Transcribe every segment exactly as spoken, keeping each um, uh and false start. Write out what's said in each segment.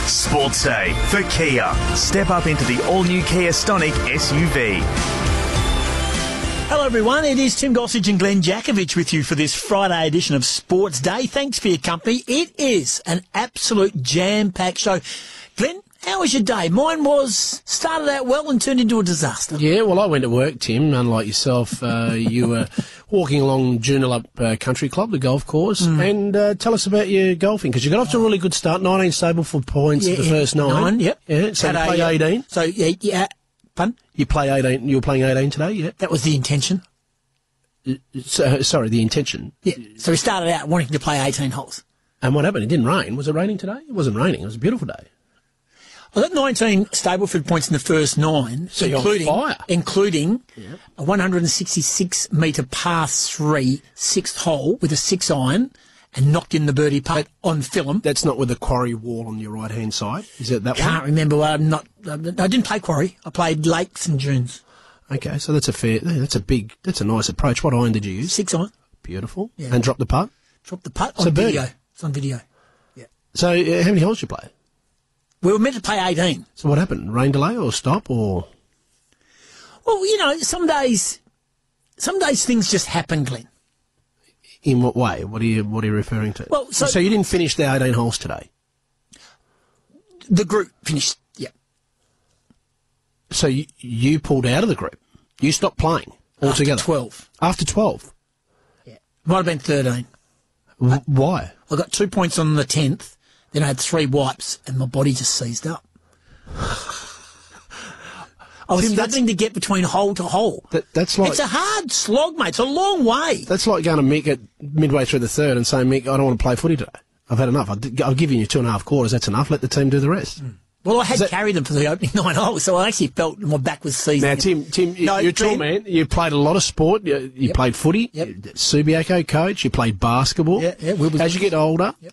Sports Day for Kia. Step up into the all-new Kia Stonic S U V. Hello everyone, it is Tim Gossage and Glenn Jakovich with you for this Friday edition of Sports Day. Thanks for your company. It is an absolute jam-packed show. Glenn, how was your day? Mine was started out well and turned into a disaster. Yeah, well, I went to work, Tim. Unlike yourself, uh, you were walking along Joondalup uh, Country Club, the golf course, mm. and uh, tell us about your golfing, because you got off to a really good start, nineteen Stableford points yeah, the yeah, first nine. Nine, yep. Yeah, so Had you play a, eighteen. So, yeah, yeah, pardon? You play eighteen. You were playing eighteen today, yeah? That was the intention. So, sorry, the intention. Yeah, so we started out wanting to play eighteen holes. And what happened? It didn't rain. Was it raining today? It wasn't raining. It was a beautiful day. I got nineteen Stableford points in the first nine, so including, you're on fire. including Yep. a one hundred sixty-six metre par three sixth hole with a six iron and knocked in the birdie putt on film. That's not with the quarry wall on your right-hand side? Is it that Can't one? remember. I'm not. I didn't play quarry. I played lakes and dunes. Okay, so that's a fair, that's a big, that's a nice approach. What iron did you use? Six iron. Beautiful. Yeah. And drop the putt? Dropped the putt So on birdie. video. It's on video. Yeah. So uh, how many holes did you play? We were meant to play eighteen. So what happened? Rain delay or stop or? Well, you know, some days, some days things just happen, Glenn. In what way? What are you, what are you referring to? Well, so- so you didn't finish the eighteen holes today? The group finished. Yeah. So you, you pulled out of the group? You stopped playing altogether? After twelve. After twelve? Yeah. Might have been thirteen. W- why? I got two points on the tenth, then I had three wipes, and my body just seized up. I was Tim, struggling to get between hole to hole. That, that's like It's a hard slog, mate. It's a long way. that's like going to Mick at midway through the third and saying, Mick, I don't want to play footy today. I've had enough. I've, I've given you two and a half quarters. That's enough. Let the team do the rest. Mm. Well, I had that- carried them for the opening nine holes, so I actually felt my back was seizing. Now, Tim, Tim, No, you're a tall Glenn- man. You played a lot of sport. You, you Yep. played footy. Yep. Subiaco coach. You played basketball. Yeah, yeah, Wilbur's- As you get older, Yep.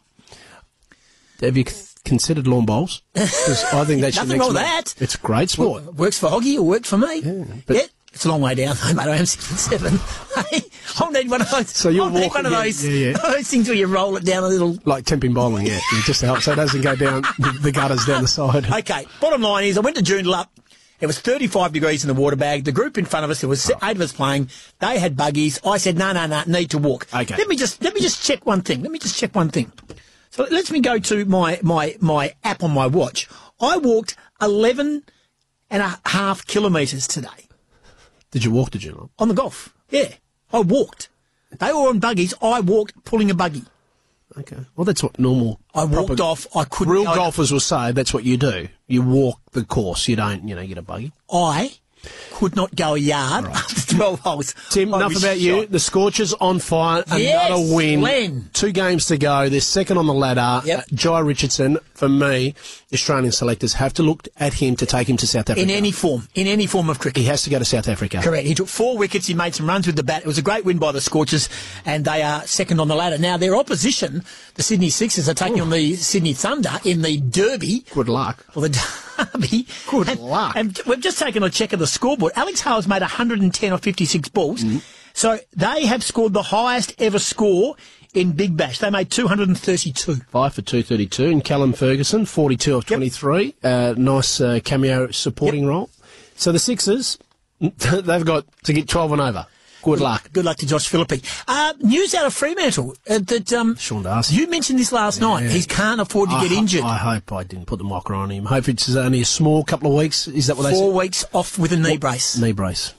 have you c- considered lawn bowls? 'Cause I think that's your Nothing next wrong with move. that. It's a great sport. Well, works for Hoggy, it worked for me. Yeah, but- it's a long way down, though, mate. I am six foot seven. Hey, I'll need one of those. So you're I'll need walking- one of yeah, those, yeah, yeah. those things where you roll it down a little. Like temping bowling, yeah. yeah. Just to help so it doesn't go down the, the gutters down the side. Okay, bottom line is I went to Joondalup. It was thirty-five degrees in the water bag. The group in front of us, there was eight of us playing. They had buggies. I said, no, no, no, need to walk. Okay. Let me just let me just check one thing. Let me just check one thing. So let me go to my, my, my app on my watch. I walked eleven and a half kilometres today Did you walk to Joondalup? on the golf. Yeah, I walked. They were on buggies. I walked pulling a buggy. Okay. Well, that's what normal. I walked proper- off. I couldn't. Real I, golfers will say that's what you do. You walk the course. You don't, you know, get a buggy. I could not go a yard after twelve holes. Tim, I enough was about you. shot. The Scorchers on fire. Yes, Another win. Glenn. Two games to go. They're second on the ladder. Yep. Uh, Jai Richardson, for me, Australian selectors have to look at him to take him to South Africa. In any form, in any form of cricket. He has to go to South Africa. Correct. He took four wickets. He made some runs with the bat. It was a great win by the Scorchers, and they are second on the ladder. Now, their opposition, the Sydney Sixers, are taking on the Sydney Thunder in the Derby. Good luck. Or the Derby. Good and, luck. And we've just taken a check of the scoreboard. Alex Hales made one hundred ten or fifty-six balls. Mm-hmm. So they have scored the highest ever score in Big Bash. They made two hundred thirty-two. Five for two thirty-two. And Callum Ferguson, forty-two of twenty-three. Uh, nice uh, cameo supporting Yep. role. So the Sixers, they've got to get twelve and over. Good luck. Good luck to Josh Philippi. Uh, news out of Fremantle uh, that um, Sean Darcy. you mentioned this last night. He can't afford to I get ho- injured. I hope I didn't put the mocker on him. Hope it's only a small couple of weeks. Is that what they Four said? weeks off with a knee brace. Knee brace.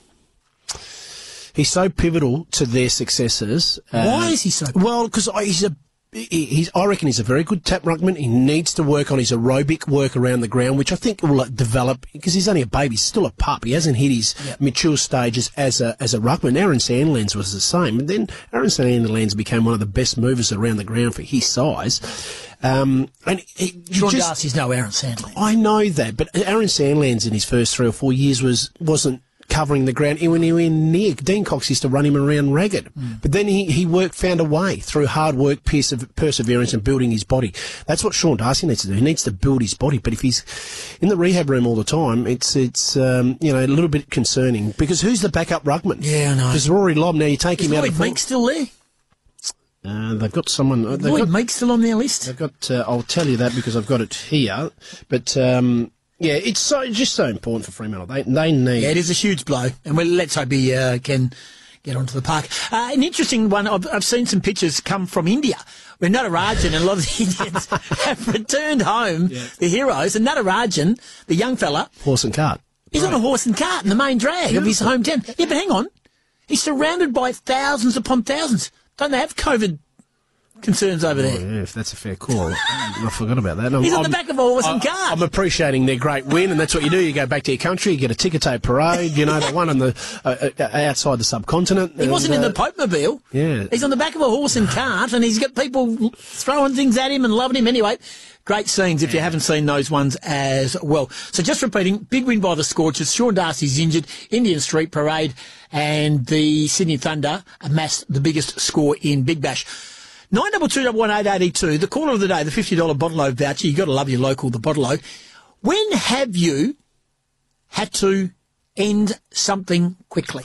He's so pivotal to their successes. Why is he so pivotal? Well, because he's a. he- He's, I reckon he's a very good tap ruckman. He needs to work on his aerobic work around the ground, which I think will uh, develop because he's only a baby. He's still a pup. He hasn't hit his Yep. mature stages as a as a ruckman. Aaron Sandlands was the same, and then Aaron Sandlands became one of the best movers around the ground for his size. Um, and he, you Sean just- Darcy's no Aaron Sandlin. I know that, but Aaron Sandlands in his first three or four years was wasn't covering the ground anywhere near. Dean Cox used to run him around ragged, Mm. but then he he worked found a way through hard work, perse- perseverance, and building his body. That's what Sean Darcy needs to do. He needs to build his body. But if he's in the rehab room all the time, it's it's um, you know a little bit concerning because who's the backup ruckman? Yeah, I know. Because Rory Lobb now you take Is him out Lloyd of the Meek still there? Uh, they've got someone. Uh, they've Lloyd got, Meek's still on their list. They've got. Uh, I'll tell you that because I've got it here. But um, yeah, it's so it's just so important for Fremantle. They they need. Yeah, it is a huge blow, and well, let's hope he uh, can get onto the park. Uh, an interesting one. I've, I've seen some pictures come from India, where Natarajan and a lot of the Indians have returned home. Yeah. The heroes, and Natarajan, the young fella, horse and cart. He's right. on a horse and cart in the main drag Beautiful. of his hometown. Yeah, but hang on, he's surrounded by thousands upon thousands. Don't they have COVID concerns over there? Oh, yeah, if that's a fair call. I forgot about that. I'm, He's on the I'm, back of a horse and I, cart. I'm appreciating their great win, and that's what you do. You go back to your country, you get a ticker tape parade, you know, the one on the uh, uh, outside the subcontinent. He and, wasn't uh, in the Pope-mobile. Yeah. He's on the back of a horse and cart, and he's got people throwing things at him and loving him anyway. Great scenes if you haven't seen those ones as well. So just repeating, big win by the Scorchers. Sean Darcy's injured. Indian Street Parade and the Sydney Thunder amassed the biggest score in Big Bash. nine two two one one eight eight two, the caller of the day, the fifty dollars Bottle-O voucher. You've got to love your local, the Bottle-O. When have you had to end something quickly?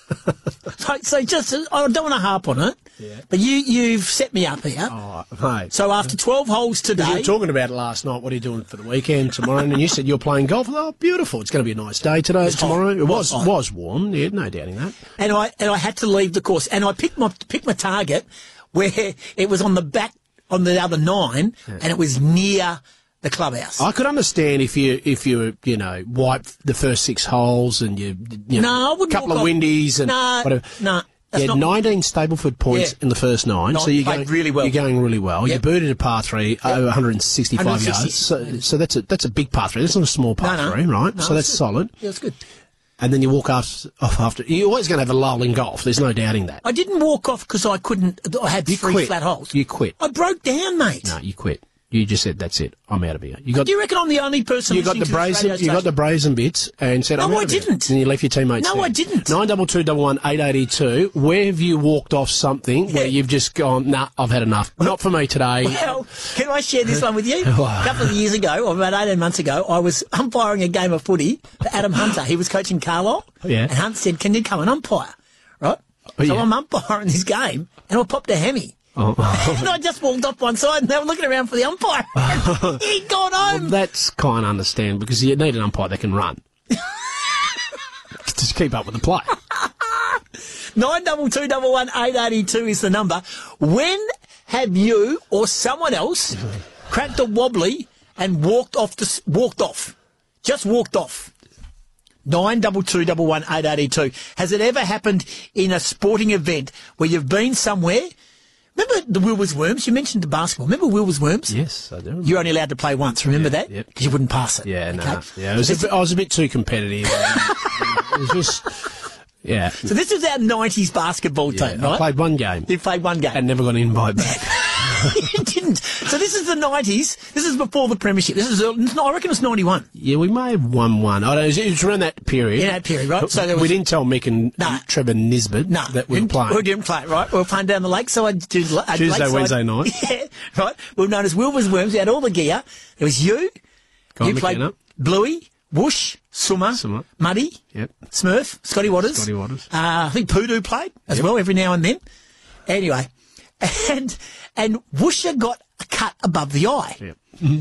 so, so just, I don't want to harp on it, yeah. but you, you've set me up here. Oh, mate. So after twelve holes today... You were talking about it last night. What are you doing for the weekend, tomorrow? And you said you're playing golf. Oh, beautiful. It's going to be a nice day today, it tomorrow. Hot. It was was, was warm, yeah, no doubting that. And I and I had to leave the course. And I picked my picked my target where it was on the back, on the other nine, yeah. and it was near the clubhouse. I could understand if you, if you, you know, wipe the first six holes and you, you know, no, I wouldn't couple of windies and no, whatever. No, you had nineteen Stableford points yeah. in the first nine, Not so you're going really well. You're going really well. Yep. You booted a par three yep. over one hundred sixty-five one hundred sixty. yards, so, so that's a that's a big par three. That's not a small par no, no. three, right? No, so that's good. solid. Yeah, it's good. And then you walk off, off after. You're always going to have a lull in golf. There's no doubting that. I didn't walk off because I couldn't. I had you three quit. flat holes. You quit. I broke down, mate. No, you quit. You just said that's it. I'm out of here. You got. Do you reckon I'm the only person? You got the brazen. You got the brazen bits and said, "No, I'm out I of didn't." Here. And you left your teammates. No, there. I didn't. Nine double two double one eight eighty two. Where have you walked off something yeah. where you've just gone? Nah, I've had enough. Not for me today. Well, can I share this one with you? A couple of years ago, or about eighteen months ago, I was umpiring a game of footy for Adam Hunter. He was coaching Carlisle. Yeah. And Hunt said, "Can you come and umpire?" Right. Oh, so yeah. I'm umpiring this game, and I popped a hammy. Oh. And I just walked off one side and they were looking around for the umpire. He'd gone home. Well, that's kind of understand because you need an umpire that can run. Just keep up with the play. nine two two one one eight eight two is the number. When have you or someone else cracked a wobbly and walked off? The, walked off. Just walked off. nine two two one one eight eight two. Has it ever happened in a sporting event where you've been somewhere? Remember the Wilbur's Worms? You mentioned the basketball. Remember Wilbur's Worms? Yes, I do. You're only allowed to play once. Remember yeah, that? Because yep. you wouldn't pass it. Yeah, no. Okay? Nah, yeah, it was a bit, I was a bit too competitive. It was just, yeah. So this is our nineties basketball yeah, team, right? I played one game. You played one game. And never got an invite back. You didn't. So this is the nineties. This is before the premiership. This is, no, I reckon it's ninety-one. Yeah, we may have won one. I don't know. It was around that period. In that period, right? So there was, we didn't tell Mick and nah, Trevor Nisbet nah, that we were playing. We didn't play, right? We were playing down the lake, so I did Tuesday, Tuesday, Wednesday night. Yeah, right. We were known as Wilbur's Worms. We had all the gear. There was you. Guy you McKenna. played Bluey, Whoosh, Summer, Summer. Muddy, yep. Smurf, Scotty Waters. Scotty Waters. Uh, I think Poodoo played as yep. well every now and then. Anyway, and and Woosha got a cut above the eye. Yep.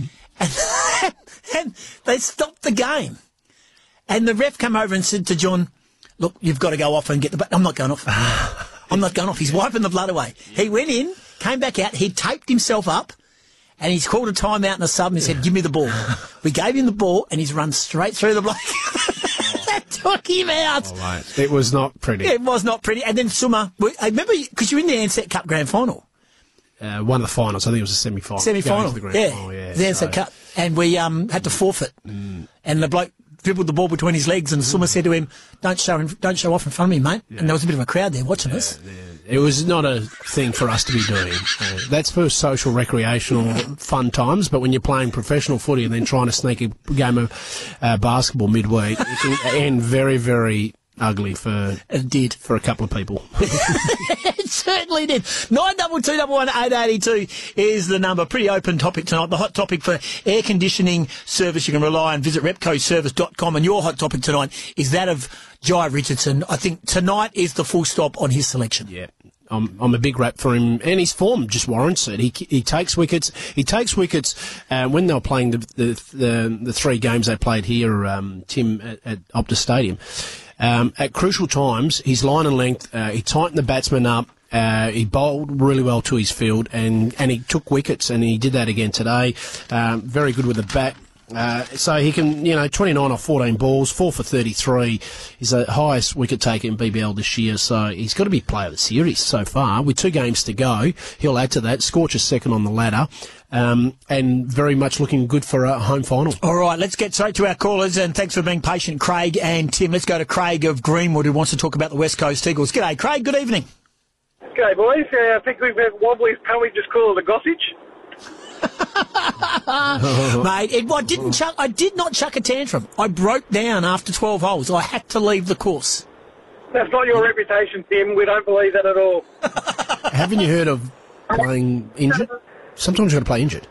And, and they stopped the game. And the ref came over and said to John, "Look, you've got to go off and get the... But I'm not going off. I'm not going off. He's wiping the blood away." He went in, came back out, he taped himself up, and he's called a timeout and a sub and he said, "Give me the ball." We gave him the ball and he's run straight through the bloke. That took him out. Oh, right. It was not pretty. It was not pretty. And then Summer, I remember, because you're in the Ansett Cup Grand Final. Uh, one of the finals. I think it was a semi-final. Semi-final, the grand yeah. final, yeah. The Ansett So. Cup. And we um, had to forfeit. Mm. And the bloke dribbled the ball between his legs and Summer said to him, don't show him, don't show off in front of me, mate. Yeah. And there was a bit of a crowd there watching yeah, us. Yeah. It was not a thing for us to be doing. Uh, that's for social, recreational, fun times. But when you're playing professional footy and then trying to sneak a game of uh, basketball midweek, it can end very, very ugly for it did for a couple of people. It certainly did. nine two two one one eight eight two is the number. Pretty open topic tonight. The hot topic for air conditioning service you can rely on. Visit repco service dot com. And your hot topic tonight is that of Jai Richardson. I think tonight is the full stop on his selection. Yeah. I'm, I'm a big rap for him, and his form just warrants it. He he takes wickets. He takes wickets uh, when they were playing the the, the the three games they played here, um, Tim, at, at Optus Stadium. Um, at crucial times, his line and length, uh, he tightened the batsman up. Uh, he bowled really well to his field, and, and he took wickets, and he did that again today. Um, very good with the bat. Uh, so he can, you know, twenty-nine off fourteen balls, four for thirty-three. He's the highest wicket taker in B B L this year, so he's got to be player of the series so far. With two games to go, he'll add to that. Scorcher's second on the ladder, um, and very much looking good for a home final. All right, let's get straight to our callers, and thanks for being patient, Craig and Tim. Let's go to Craig of Greenwood, who wants to talk about the West Coast Eagles. G'day, Craig. Good evening. G'day, boys. Uh, I think we've had wobblies. Can't we just call it a gossage? Mate, it, I didn't chuck. I did not chuck a tantrum. I broke down after twelve holes. I had to leave the course. That's not your reputation, Tim. We don't believe that at all. Haven't you heard of playing injured? Sometimes you've got to play injured.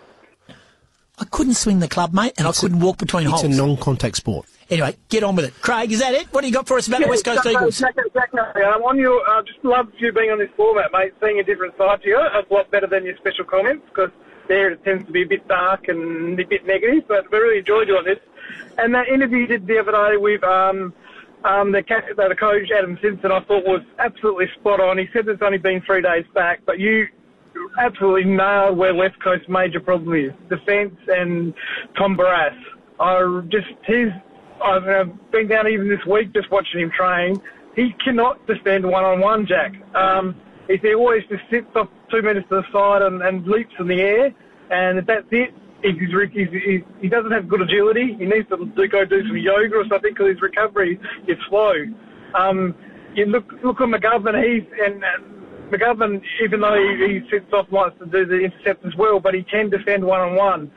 I couldn't swing the club, mate, and It's I couldn't a, walk between it's holes. It's a non-contact sport. Anyway, get on with it. Craig, is that it? What do you got for us about yeah, the West Coast exactly, Eagles? Exactly, exactly. Um, on your, I uh, just love you being on this format, mate, seeing a different side to you. It's a lot better than your special comments, because there it tends to be a bit dark and a bit negative, but we really enjoyed you on this. And that interview you did the other day with um, um, the, the coach, Adam Simpson, I thought was absolutely spot on. He said it's only been three days back, but you absolutely nailed where West Coast's major problem is. Defence and Tom Barrass. I just, his, I've been down even this week just watching him train. He cannot defend one-on-one, Jack. Um, he always just sits off two metres to the side and, and leaps in the air, and that's it. He's, he's, he's, he doesn't have good agility. He needs to do, go do some yoga or something, because his recovery is slow. Um, you look look at McGovern. He's and, and McGovern, even though he, he sits off, likes to do the intercept as well, but he can defend one-on-one.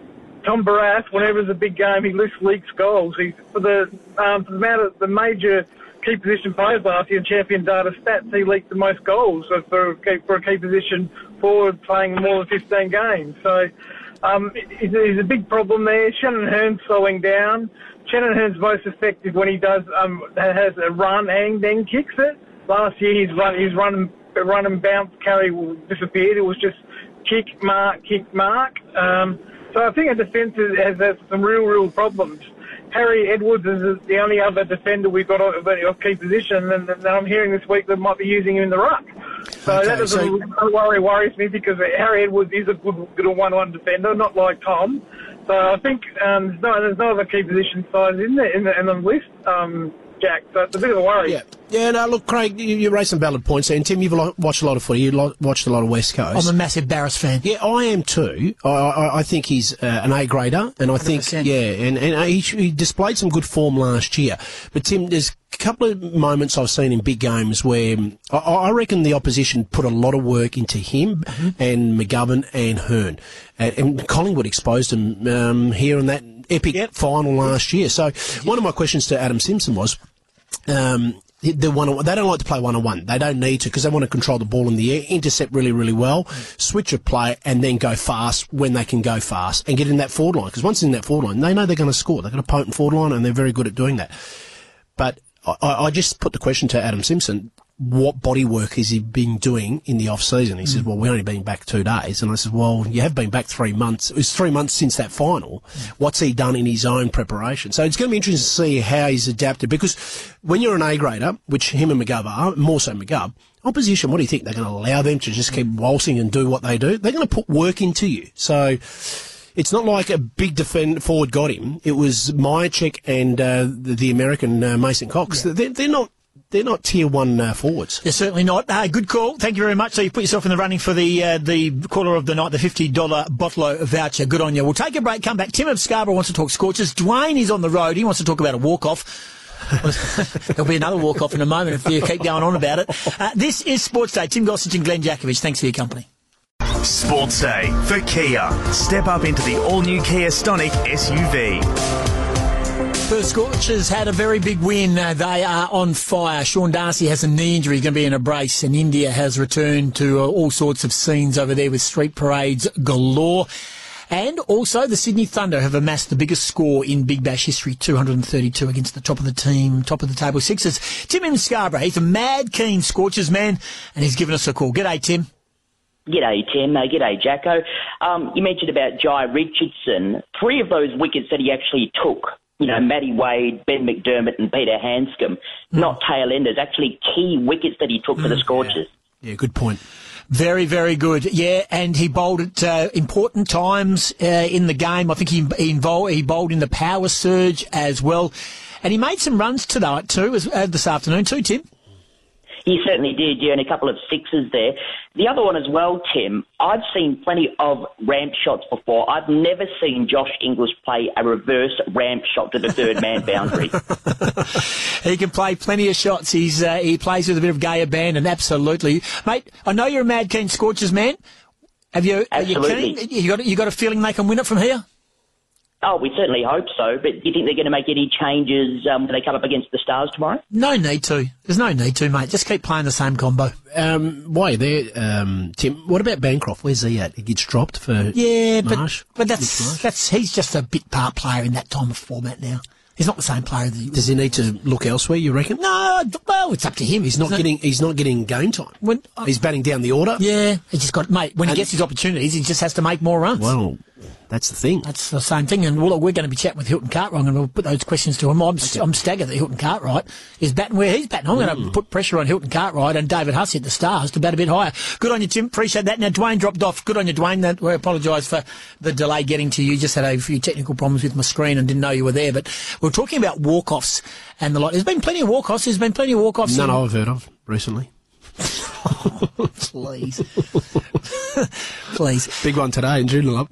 Tom Barrass, whenever there's a big game, he lifts leaks goals. He's for the um, for the amount of the major key position players last year in Champion Data Stats, he leaked the most goals for a key, for a key position forward playing more than fifteen games. So um, it's, it's a big problem there. Shannon Hearn's slowing down. Shannon Hearn's most effective when he does um, has a run and then kicks it. Last year his run, his run, run and bounce carry disappeared. It was just kick, mark, kick, mark. Um, so I think our defence has, has some real, real problems. Harry Edwards is the only other defender we've got on a key position, and, and I'm hearing this week they might be using him in the ruck. So okay, that doesn't so worry worries me, because Harry Edwards is a good, good one-on-one defender, not like Tom. So I think um, there's, no, there's no other key position sides in there in the, in the list, um, Jack. So it's a bit of a worry. Yeah, yeah. No, look, Craig, you, you raised some valid points there. And Tim, you've lo- watched a lot of footy. You lo- watched a lot of West Coast. I'm a massive Barrass fan. Yeah, I am too. I, I, I think he's uh, an A grader, and I think one hundred percent. yeah, and and he, he displayed some good form last year. But Tim, there's a couple of moments I've seen in big games where I, I reckon the opposition put a lot of work into him mm-hmm. and McGovern and Hearn, and, and Collingwood exposed him um, here in that epic yep. final last year. So yep. one of my questions to Adam Simpson was. Um, the one, they don't like to play one-on-one. They don't need to, because they want to control the ball in the air, intercept really, really well, switch a play, and then go fast when they can go fast and get in that forward line. Because once in that forward line, they know they're going to score. They've got a potent forward line, and they're very good at doing that. But I, I just put the question to Adam Simpson, what body work has he been doing in the off-season? He mm. says, well, we've only been back two days. And I said, well, you have been back three months. It was three months since that final. Mm. What's he done in his own preparation? So it's going to be interesting to see how he's adapted, because when you're an A-grader, which him and McGovern are, more so McGovern, opposition, what do you think? They're going to allow them to just keep waltzing and do what they do? They're going to put work into you. So it's not like a big defend forward got him. It was Myercheck and uh, the, the American uh, Mason Cox. Yeah. They're, they're not... They're not tier one uh, forwards. They're certainly not. Uh, good call. Thank you very much. So you put yourself in the running for the uh, the caller of the night, the fifty dollars Botlo voucher. Good on you. We'll take a break, come back. Tim of Scarborough wants to talk Scorchers. Dwayne is on the road. He wants to talk about a walk-off. There'll be another walk-off in a moment if you keep going on about it. Uh, this is Sports Day. Tim Gossage and Glenn Jakovich. Thanks for your company. Sports Day for Kia. Step up into the all-new Kia Stonic S U V. The Scorchers had a very big win. Uh, they are on fire. Sean Darcy has a knee injury. He's going to be in a brace. And India has returned to uh, all sorts of scenes over there with street parades galore. And also the Sydney Thunder have amassed the biggest score in Big Bash history, two hundred thirty-two against the top of the team, top of the table Sixers. Tim in Scarborough, he's a mad keen Scorchers man, and he's given us a call. G'day, Tim. G'day, Tim. Uh, g'day, Jacko. Um, you mentioned about Jai Richardson. Three of those wickets that he actually took, you know, Matty Wade, Ben McDermott and Peter Hanscom, mm. not tail enders, actually key wickets that he took mm, for the Scorchers. Yeah. yeah, good point. Very, very good. Yeah, and he bowled at uh, important times uh, in the game. I think he he, involved, he bowled in the power surge as well. And he made some runs tonight too, as, uh, this afternoon too, Tim. He certainly did, yeah, and a couple of sixes there. The other one as well, Tim, I've seen plenty of ramp shots before. I've never seen Josh Inglis play a reverse ramp shot to the third man boundary. He can play plenty of shots. He's uh, he plays with a bit of gay abandon, absolutely. Mate, I know you're a mad keen Scorchers man. Have you, absolutely. Are you keen? You got, you got a feeling they can win it from here? Oh, we certainly hope so, but do you think they're going to make any changes um, when they come up against the Stars tomorrow? No need to. There's no need to, mate. Just keep playing the same combo. Um, why there, um, Tim? What about Bancroft? Where's he at? He gets dropped for yeah, Marsh? but but that's that's he's just a bit part player in that time of format now. He's not the same player that he was. Does he need to look elsewhere, you reckon? No, well, it's up to him. He's not getting he's not getting game time. When, uh, he's batting down the order. Yeah, he just got mate. When and he gets his opportunities, he just has to make more runs. Well, that's the thing. That's the same thing. And well, we're going to be chatting with Hilton Cartwright, and we'll put those questions to him. I'm, okay. I'm staggered that Hilton Cartwright is batting where he's batting. I'm mm. going to put pressure on Hilton Cartwright and David Hussey at the Stars to bat a bit higher. Good on you, Tim. Appreciate that. Now, Dwayne dropped off. Good on you, Dwayne. That, we apologise for the delay getting to you. Just had a few technical problems with my screen and didn't know you were there. But we're talking about walk-offs and the like. There's been plenty of walk-offs. There's been plenty of walk-offs. None in... I've heard of recently. Oh, please. Please. Big one today in Joondalup.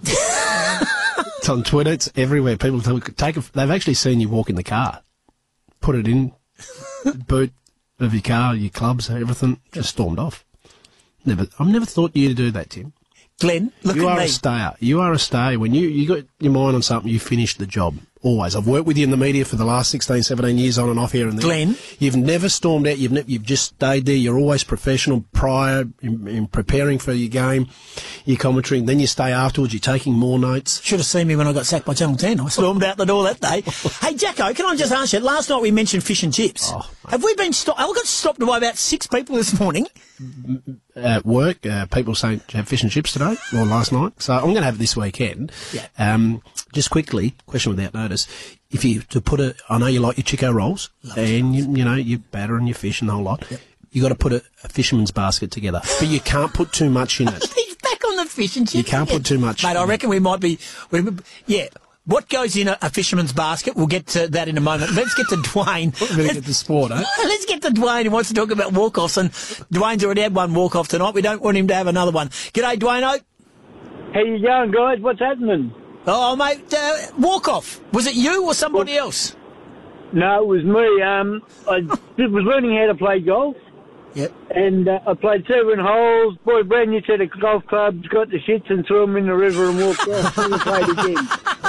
It's on Twitter. It's everywhere. People take a, they've actually seen you walk in the car, put it in boot of your car, your clubs, everything, just stormed off. Never. I've never thought you to do that, Tim. Glenn, look you at me. You are a stayer. You are a stayer. When you, you got your mind on something, you finish the job. Always. I've worked with you in the media for the last sixteen, seventeen years on and off here and there. Glenn. You've never stormed out. You've ne- you've just stayed there. You're always professional prior in, in preparing for your game, your commentary. And then you stay afterwards. You're taking more notes. Should have seen me when I got sacked by Channel ten. I stormed out the door that day. Hey, Jacko, can I just ask you, last night we mentioned fish and chips. Oh, have we been stopped? I got stopped by about six people this morning. At work, uh, people saying have fish and chips today or last night. So I'm going to have it this weekend. Yeah. Um, just quickly, question without notice. If you to put a, I know you like your Chico rolls, Love and you, you know your batter and your fish and the whole lot. Yep. You got to put a, a fisherman's basket together, but you can't put too much in it. He's back on the fish and chips. You can't again. put too much, mate. I reckon we might be. We, yeah. What goes in a, a fisherman's basket? We'll get to that in a moment. Let's get to Dwayne. We're going to get the sport, eh? Let's get to Dwayne who wants to talk about walk-offs. And Dwayne's already had one walk-off tonight. We don't want him to have another one. G'day, Dwayne. How you going, guys? What's happening? Oh, mate, uh, walk-off. Was it you or somebody well, else? No, it was me. Um, I was learning how to play golf. Yep. And uh, I played seven holes. Boy, brand new set of golf clubs, got the shits and threw them in the river and walked off. Never played again.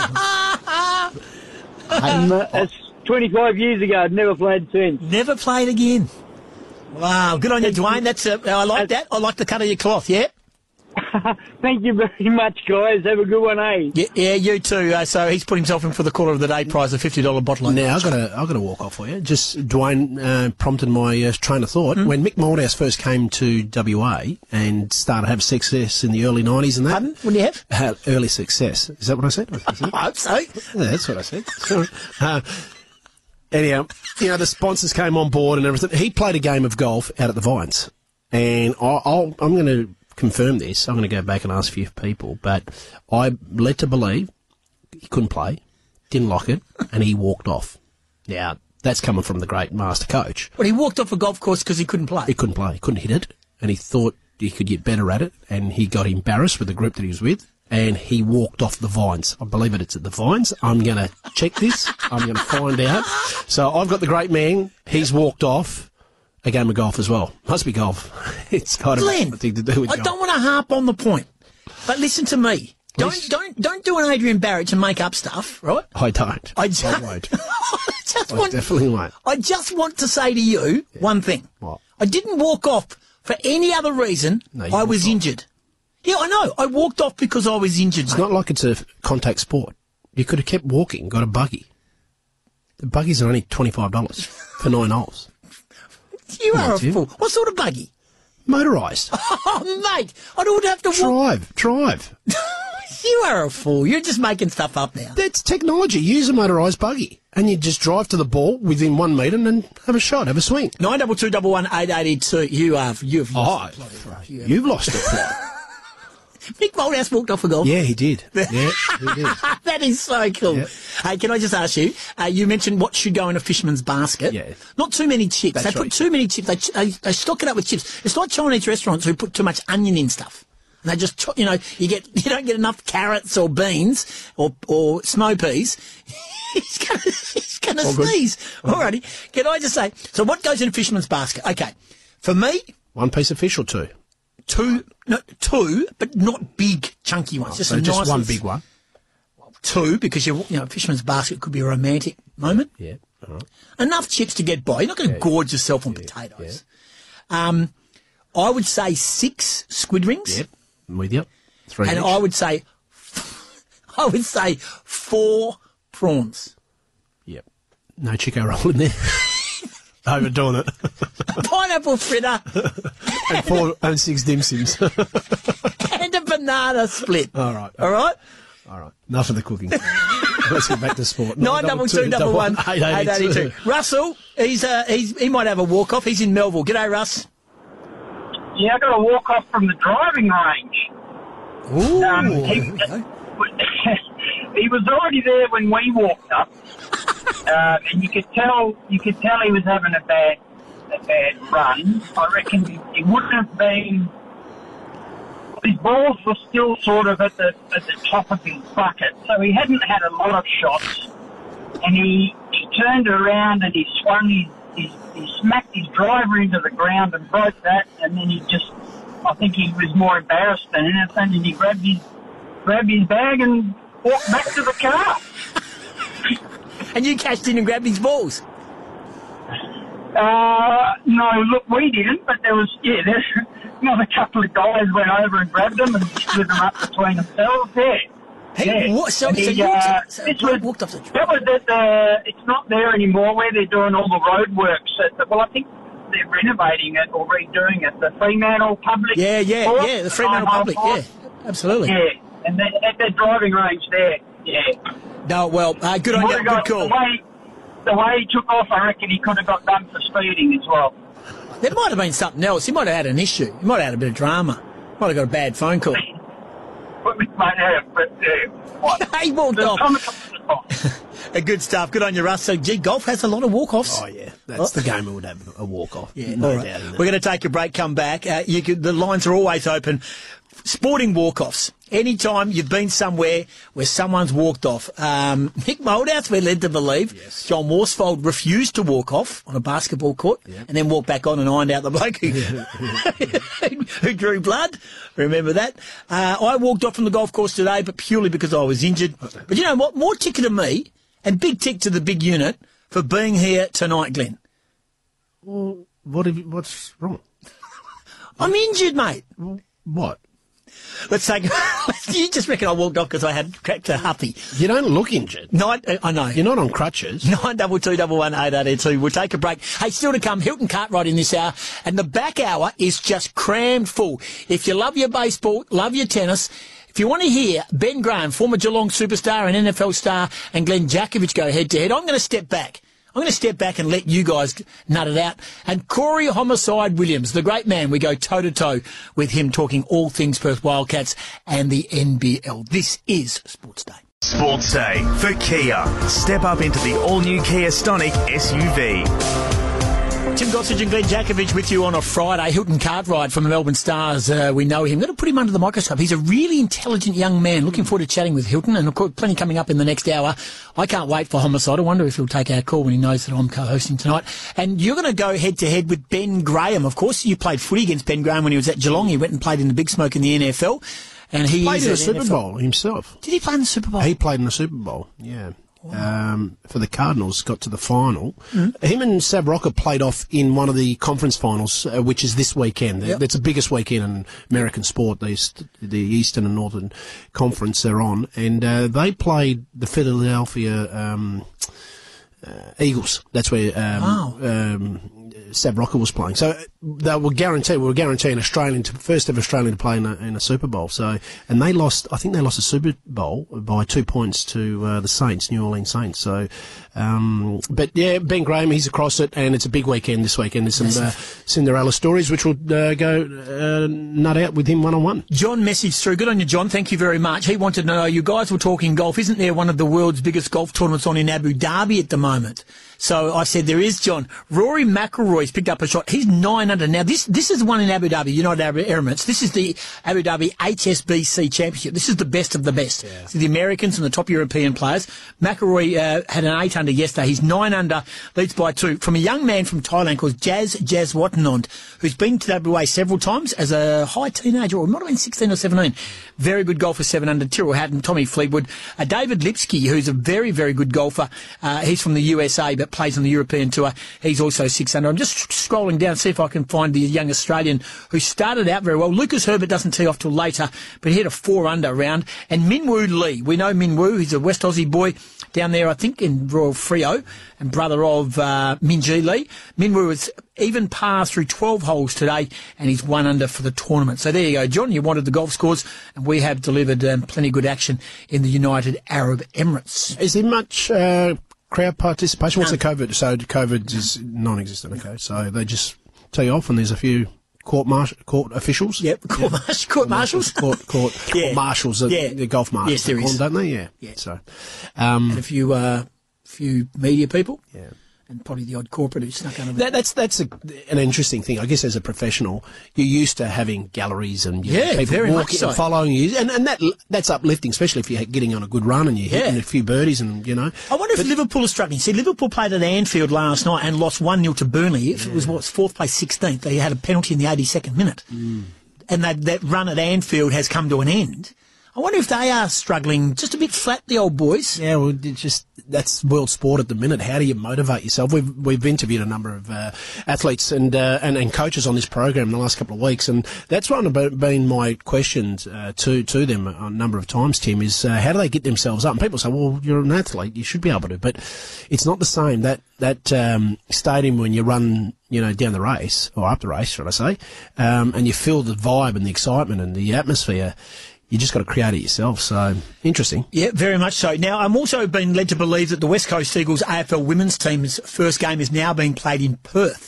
um, uh, that's twenty-five years ago. I'd never played since. Never played again. Wow, good on you, Dwayne. That's uh, I like that. I like the cut of your cloth, yeah? Thank you very much, guys. Have a good one, eh? Yeah, yeah you too. Uh, so he's put himself in for the Caller of the Day prize, a fifty dollars bottle. Now, I've got to, I've got to walk off for you. Just, Dwayne uh, prompted my uh, train of thought. Mm. When Mick Moldhouse first came to W A and started to have success in the early nineties and that. Pardon? What do you have? Uh, early success. Is that what I said? I, said? I hope so. Yeah, that's what I said. Sorry. Uh, anyhow, you know, the sponsors came on board and everything. He played a game of golf out at the Vines. And I, I'll, I'm going to confirm this. I'm going to go back and ask a few people, but I led to believe he couldn't play, didn't like it, and he walked off. Now, that's coming from the great master coach. But he walked off a golf course because he couldn't play? He couldn't play. He couldn't hit it, and he thought he could get better at it, and he got embarrassed with the group that he was with, and he walked off the Vines. I believe it, it's at the Vines. I'm going to check this. I'm going to find out. So I've got the great man. He's walked off a game of golf as well. Must be golf. It's kind of Glenn, nothing to do with I golf. don't want to harp on the point, but listen to me. Don't Listen. don't don't do an Adrian Barrett and make up stuff, right? I don't. I, just, I won't. I, just I want, definitely won't. I just want to say to you yeah. one thing. What? I didn't walk off for any other reason. No, you I was walked injured. Yeah, I know. I walked off because I was injured. It's not like it's a contact sport. You could have kept walking, got a buggy. The buggies are only twenty-five dollars for nine holes. You are No, a Tim. fool. What sort of buggy? Motorised. Oh, mate, I don't have to walk. Drive, drive. You are a fool. You're just making stuff up now. That's technology. Use a motorised buggy. And you just drive to the ball within one metre and then have a shot, have a swing. Nine double two double one eight eighty two. You have you've Oh, lost the plot. You have- you've lost the plot. Mick Moldhouse walked off a golf. Yeah, he did. Yeah, he did. That is so cool. Yep. Hey, can I just ask you? Uh, you mentioned what should go in a fisherman's basket. Yeah. Not too many chips. That's they put right. too many chips. They, they they stock it up with chips. It's like Chinese restaurants who put too much onion in stuff. And they just, cho- you know, you get you don't get enough carrots or beans or or snow peas. he's gonna he's gonna All good. sneeze. Alrighty. Can I just say? So what goes in a fisherman's basket? Okay. For me, One piece of fish or two? two, no, two, but not big, chunky ones. just So a just nice one little- big one? Two, because you you know, fisherman's basket could be a romantic moment. Yeah. All right. Enough chips to get by. You're not going to gorge yourself on potatoes. Um, I would say six squid rings, Yep. I'm with you. Three and each. I would say, I would say four prawns. Yep. No Chico roll in there. Overdoing it. Pineapple fritter and four and six dim sims. and a banana split. All right. All right? All right. Enough of the cooking. Let's get back to sport. Nine double two double one eight eighty two. Russell, he's uh, he's he might have a walk off. He's in Melville. G'day, Russ. Yeah, I got a walk off from the driving range. Ooh. Um, he, he was already there when we walked up, uh, and you could tell you could tell he was having a bad a bad run. I reckon he, he wouldn't have been. His balls were still sort of at the at the top of his bucket, so he hadn't had a lot of shots. And he he turned around and he swung his, his he smacked his driver into the ground and broke that, and then he just. I think he was more embarrassed than anything, and he grabbed his grabbed his bag and walked back to the car. And you cashed in and grabbed his balls. Uh, no, look, we didn't, but there was, yeah, there's another couple of guys went over and grabbed them and split them up between themselves. Yeah. Hey, yeah. what, so, And so he, you uh, so this Blake was, walked off the that was at the, it's not there anymore where they're doing all the road works. At the, well, I think they're renovating it or redoing it. The Fremantle Public. Yeah, yeah, Course, yeah, the Fremantle Nine Public, Mile yeah, Course. absolutely. Yeah, and then at the driving range there, yeah. No, well, uh, good on you, Would've good got- call. The way, the way he took off, I reckon he could have got done for speeding as well. There might have been something else. He might have had an issue. He might have had a bit of drama. Might have got a bad phone call. But we might have, but uh, what? He walked The off. comic- Uh, good stuff. Good on you, Russ. So, gee, golf has a lot of walk-offs. Oh, yeah. That's the game that would have a walk-off. Yeah, no all right. doubt in that. We're going to take a break, come back. Uh, you could, the lines are always open. Sporting walk-offs. Anytime you've been somewhere where someone's walked off. Um, Mick Moldhouse, we're led to believe. Yes. John Worsfold refused to walk off on a basketball court and then walk back on and ironed out the bloke who, who drew blood. Remember that? Uh, I walked off from the golf course today, but purely because I was injured. But you know what? More tick to me, and big tick to the big unit for being here tonight, Glenn. Well, what have you, what's wrong? I'm injured, mate. What? Let's take. You just reckon I walked off because I had cracked a huffy. You don't look injured. Nine, uh, I know. You're not on crutches. Nine double two double one eight eight two. We'll take a break. Hey, still to come, Hilton Cartwright in this hour, and the back hour is just crammed full. If you love your baseball, love your tennis. If you want to hear Ben Graham, former Geelong superstar and N F L star, and Glenn Jakovich go head to head, I'm going to step back. I'm going to step back and let you guys nut it out. And Corey Homicide Williams, the great man, we go toe-to-toe with him talking all things Perth Wildcats and the N B L. This is Sports Day. Sports Day for Kia. Step up into the all-new Kia Stonic S U V. Tim Gossage and Glenn Jakovich with you on a Friday. Hilton Cartwright from the Melbourne Stars, uh, we know him. Got to put him under the microscope. He's a really intelligent young man. Looking forward to chatting with Hilton, and of course, plenty coming up in the next hour. I can't wait for Homicide. I wonder if he'll take our call when he knows that I'm co-hosting tonight. And you're going to go head-to-head with Ben Graham. Of course, you played footy against Ben Graham when he was at Geelong. He went and played in the Big Smoke in the N F L. And he Played is in the at Super N F L. Bowl himself. Did he play in the Super Bowl? He played in the Super Bowl, yeah. um, for the Cardinals, got to the final. Mm-hmm. Him and Sav Rocca played off in one of the conference finals, uh, which is this weekend. Yep. That's the biggest weekend in American sport. The, the Eastern and Northern Conference are on. And uh, they played the Philadelphia um, uh, Eagles. That's where um, wow. um, Sav Rocca was playing. So they were guaranteed, we were guaranteeing Australian to, first ever Australian to play in a, in a Super Bowl. So, and they lost, I think they lost a Super Bowl by two points to uh, the Saints, New Orleans Saints. So, um, but yeah, Ben Graham, he's across it, and it's a big weekend this weekend. There's some uh, Cinderella stories which will uh, go uh, nut out with him one on one. John messaged through. Good on you, John. Thank you very much. He wanted to know, you guys were talking golf. Isn't there one of the world's biggest golf tournaments on in Abu Dhabi at the moment? So I said, there is, John. Rory McIlroy's picked up a shot. He's nine under. Now, this this is one in Abu Dhabi, United Arab Emirates. This is the Abu Dhabi H S B C Championship. This is the best of the best. Yeah. So the Americans and the top European players. McIlroy uh, had an eight under yesterday. He's nine under, leads by two. From a young man from Thailand called Jazz Jaswatnanond, who's been to W A several times as a high teenager, or might have been sixteen or seventeen. Very good golfer, seven under. Tyrrell Hatton, Tommy Fleetwood. Uh, David Lipsky, who's a very, very good golfer. Uh, he's from the U S A, but plays on the European Tour. He's also six under. I'm just scrolling down, see if I can find the young Australian who started out very well. Lucas Herbert doesn't tee off till later, but he had a four under round. And Minwoo Lee, we know Minwoo, he's a West Aussie boy down there, I think, in Royal Freo, and brother of uh, Minjee Lee. Minwoo has even par through twelve holes today, and he's one under for the tournament. So there you go, John. You wanted the golf scores, and we have delivered um, plenty of good action in the United Arab Emirates. Is there much uh, crowd participation? What's um, the COVID? So COVID is non-existent. Okay, so they just tee off, and there's a few court marsh, court officials. Yep, court, yeah. marsh, court marshals. Court, court, yeah. court marshals. The, yeah. the golf marshals. Yes, there is, don't they? Yeah. Yeah. So, um, and a few, uh, few media people. Yeah. And probably the odd corporate who snuck under that. That's that's a, an interesting thing. I guess as a professional, you're used to having galleries and you yeah, know, people very walking much so. and following you, and and that that's uplifting, especially if you're getting on a good run and you're hitting yeah. a few birdies, and you know. I wonder but, if Liverpool are struggling. See, Liverpool played at Anfield last night and lost one nil to Burnley. If yeah. it was what's fourth place, sixteenth. They had a penalty in the eighty-second minute, mm. and that that run at Anfield has come to an end. I wonder if they are struggling just a bit flat, the old boys. Yeah, well, it's just that's world sport at the minute. How do you motivate yourself? We've we've interviewed a number of uh, athletes and, uh, and and coaches on this program in the last couple of weeks, and that's one of been my questions uh, to to them a number of times. Tim, is uh, how do they get themselves up? And people say, well, you're an athlete, you should be able to, but it's not the same. That that um, stadium when you run, you know, down the race or up the race, should I say, um, and you feel the vibe and the excitement and the atmosphere. You just got to create it yourself. So, interesting. Yeah, very much so. Now, I'm also been led to believe that the West Coast Eagles A F L women's team's first game is now being played in Perth.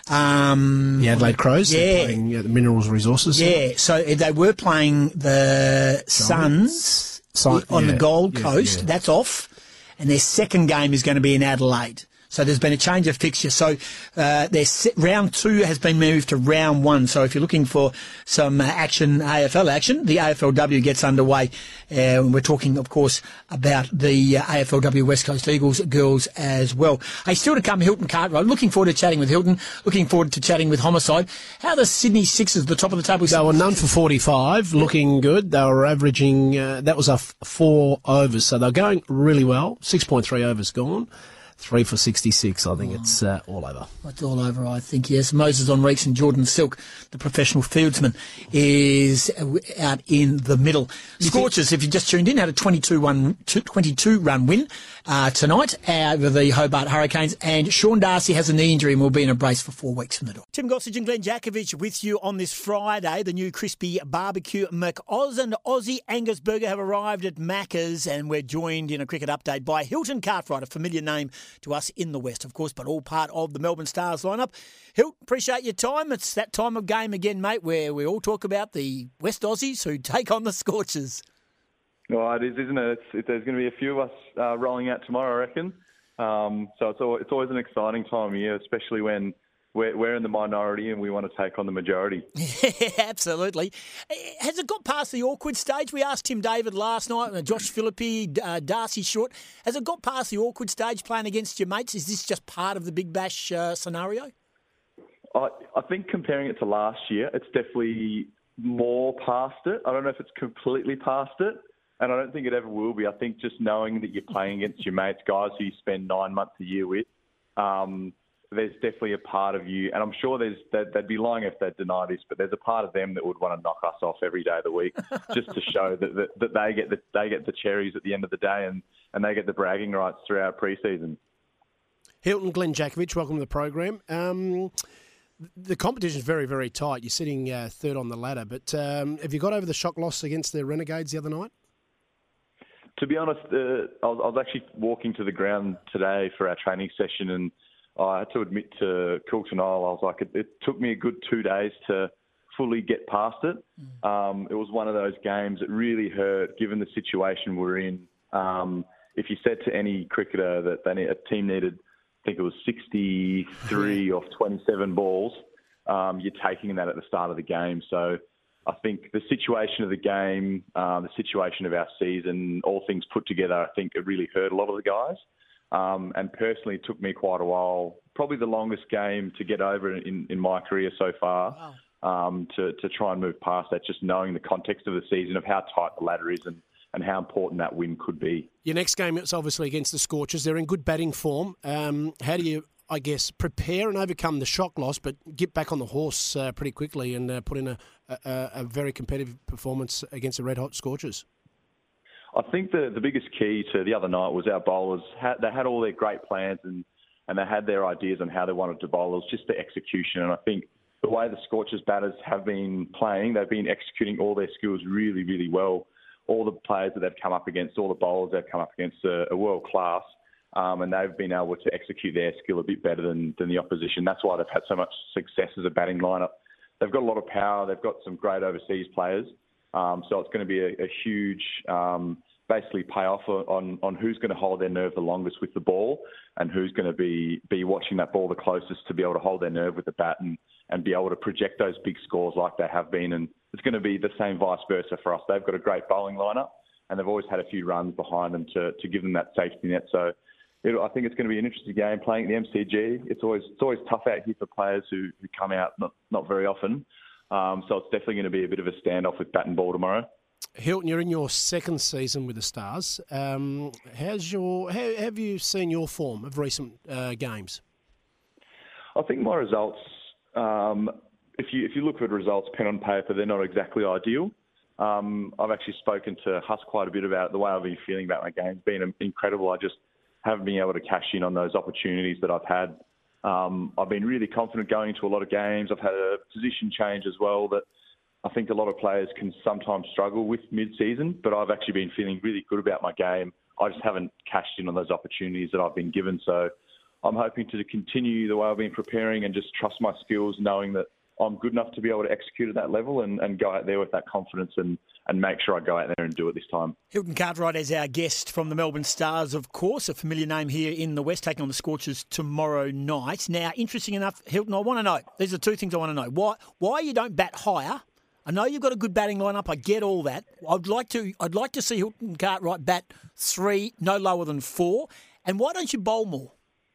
Um, the Adelaide Crows? Yeah. They're playing uh, the Minerals Resources? Yeah, so they were playing the Suns on yeah. the Gold yeah, Coast. Yeah. That's off. And their second game is going to be in Adelaide. So there's been a change of fixture. So uh, their set, round two has been moved to round one. So if you're looking for some uh, action, A F L action, the A F L W gets underway. Uh, we're talking, of course, about the uh, A F L W West Coast Eagles girls as well. Hey, still to come, Hilton Cartwright. Looking forward to chatting with Hilton. Looking forward to chatting with Homicide. How are the Sydney Sixers, the top of the table? They were none for forty-five, looking good. They were averaging, uh, that was a f- four overs. So they're going really well. six point three overs gone. Three for sixty-six. I think oh. it's uh, all over. It's all over, I think, yes. Moses Enriques and Jordan Silk, the professional fieldsman, is out in the middle. Scorchers, if you just tuned in, had a twenty-two run win uh, tonight over the Hobart Hurricanes. And Sean Darcy has a knee injury and will be in a brace for four weeks from the door. Tim Gossage and Glenn Jakovich with you on this Friday. The new crispy barbecue McOz and Aussie Angus Burger have arrived at Macca's, and we're joined in a cricket update by Hilton Cartwright, a familiar name to us in the West, of course, but all part of the Melbourne Stars lineup. Hilt, appreciate your time. It's that time of game again, mate, where we all talk about the West Aussies who take on the Scorchers. Well, it is, isn't it? It's, it there's going to be a few of us uh, rolling out tomorrow, I reckon. Um, so it's, all, it's always an exciting time of year, especially when we're, we're in the minority and we want to take on the majority. Yeah, absolutely. Has it got past the awkward stage? We asked Tim David last night, Josh Philippi, uh, Darcy Short. Has it got past the awkward stage playing against your mates? Is this just part of the Big Bash uh, scenario? I, I think comparing it to last year, it's definitely more past it. I don't know if it's completely past it, and I don't think it ever will be. I think just knowing that you're playing against your mates, guys who you spend nine months a year with, um, there's definitely a part of you, and I'm sure there's they'd, they'd be lying if they'd deny this, but there's a part of them that would want to knock us off every day of the week, just to show that, that that they get the they get the cherries at the end of the day, and, and they get the bragging rights throughout pre-season. Hilton, Glenn Jakovich, welcome to the program. Um, the competition is very, very tight. You're sitting uh, third on the ladder, but um, have you got over the shock loss against the Renegades the other night? To be honest, uh, I, was, I was actually walking to the ground today for our training session, and I had to admit to Coulter Nile, I was like, it, it took me a good two days to fully get past it. Mm. Um, it was one of those games that really hurt, given the situation we're in. Um, if you said to any cricketer that they need, a team needed, I think it was sixty-three off twenty-seven balls, um, you're taking that at the start of the game. So I think the situation of the game, uh, the situation of our season, all things put together, I think it really hurt a lot of the guys. Um, and personally, it took me quite a while, probably the longest game to get over in, in my career so far, wow. um, to, to try and move past that, just knowing the context of the season, of how tight the ladder is and, and how important that win could be. Your next game is obviously against the Scorchers. They're in good batting form. Um, how do you, I guess, prepare and overcome the shock loss, but get back on the horse uh, pretty quickly and uh, put in a, a, a very competitive performance against the red-hot Scorchers? I think the, the biggest key to the other night was our bowlers. Had, they had all their great plans and, and they had their ideas on how they wanted to bowl. It was just the execution. And I think the way the Scorchers batters have been playing, they've been executing all their skills really, really well. All the players that they've come up against, all the bowlers they've come up against are, are world class. Um, and they've been able to execute their skill a bit better than, than the opposition. That's why they've had so much success as a batting lineup. They've got a lot of power. They've got some great overseas players. Um, so it's going to be a, a huge, um, basically, payoff on, on who's going to hold their nerve the longest with the ball and who's going to be, be watching that ball the closest to be able to hold their nerve with the bat and, and be able to project those big scores like they have been. And it's going to be the same vice versa for us. They've got a great bowling lineup and they've always had a few runs behind them to, to give them that safety net. So it, I think it's going to be an interesting game playing at the M C G. It's always it's always tough out here for players who, who come out not, not very often. Um, so it's definitely going to be a bit of a standoff with bat and ball tomorrow. Hilton, you're in your second season with the Stars. Um, how's your how, have you seen your form of recent uh, games? I think my results, um, if you if you look at results pen on paper, they're not exactly ideal. Um, I've actually spoken to Huss quite a bit about the way I've been feeling about my game. It's been incredible. I just haven't been able to cash in on those opportunities that I've had. Um, I've been really confident going into a lot of games. I've had a position change as well that I think a lot of players can sometimes struggle with mid-season, but I've actually been feeling really good about my game. I just haven't cashed in on those opportunities that I've been given. So I'm hoping to continue the way I've been preparing and just trust my skills, knowing that I'm good enough to be able to execute at that level and, and go out there with that confidence and, and make sure I go out there and do it this time. Hilton Cartwright is our guest from the Melbourne Stars, of course, a familiar name here in the West, taking on the Scorchers tomorrow night. Now, interesting enough, Hilton, I want to know, these are two things I want to know. Why why you don't bat higher? I know you've got a good batting lineup. I get all that. I'd like to I'd like to see Hilton Cartwright bat three, no lower than four. And why don't you bowl more?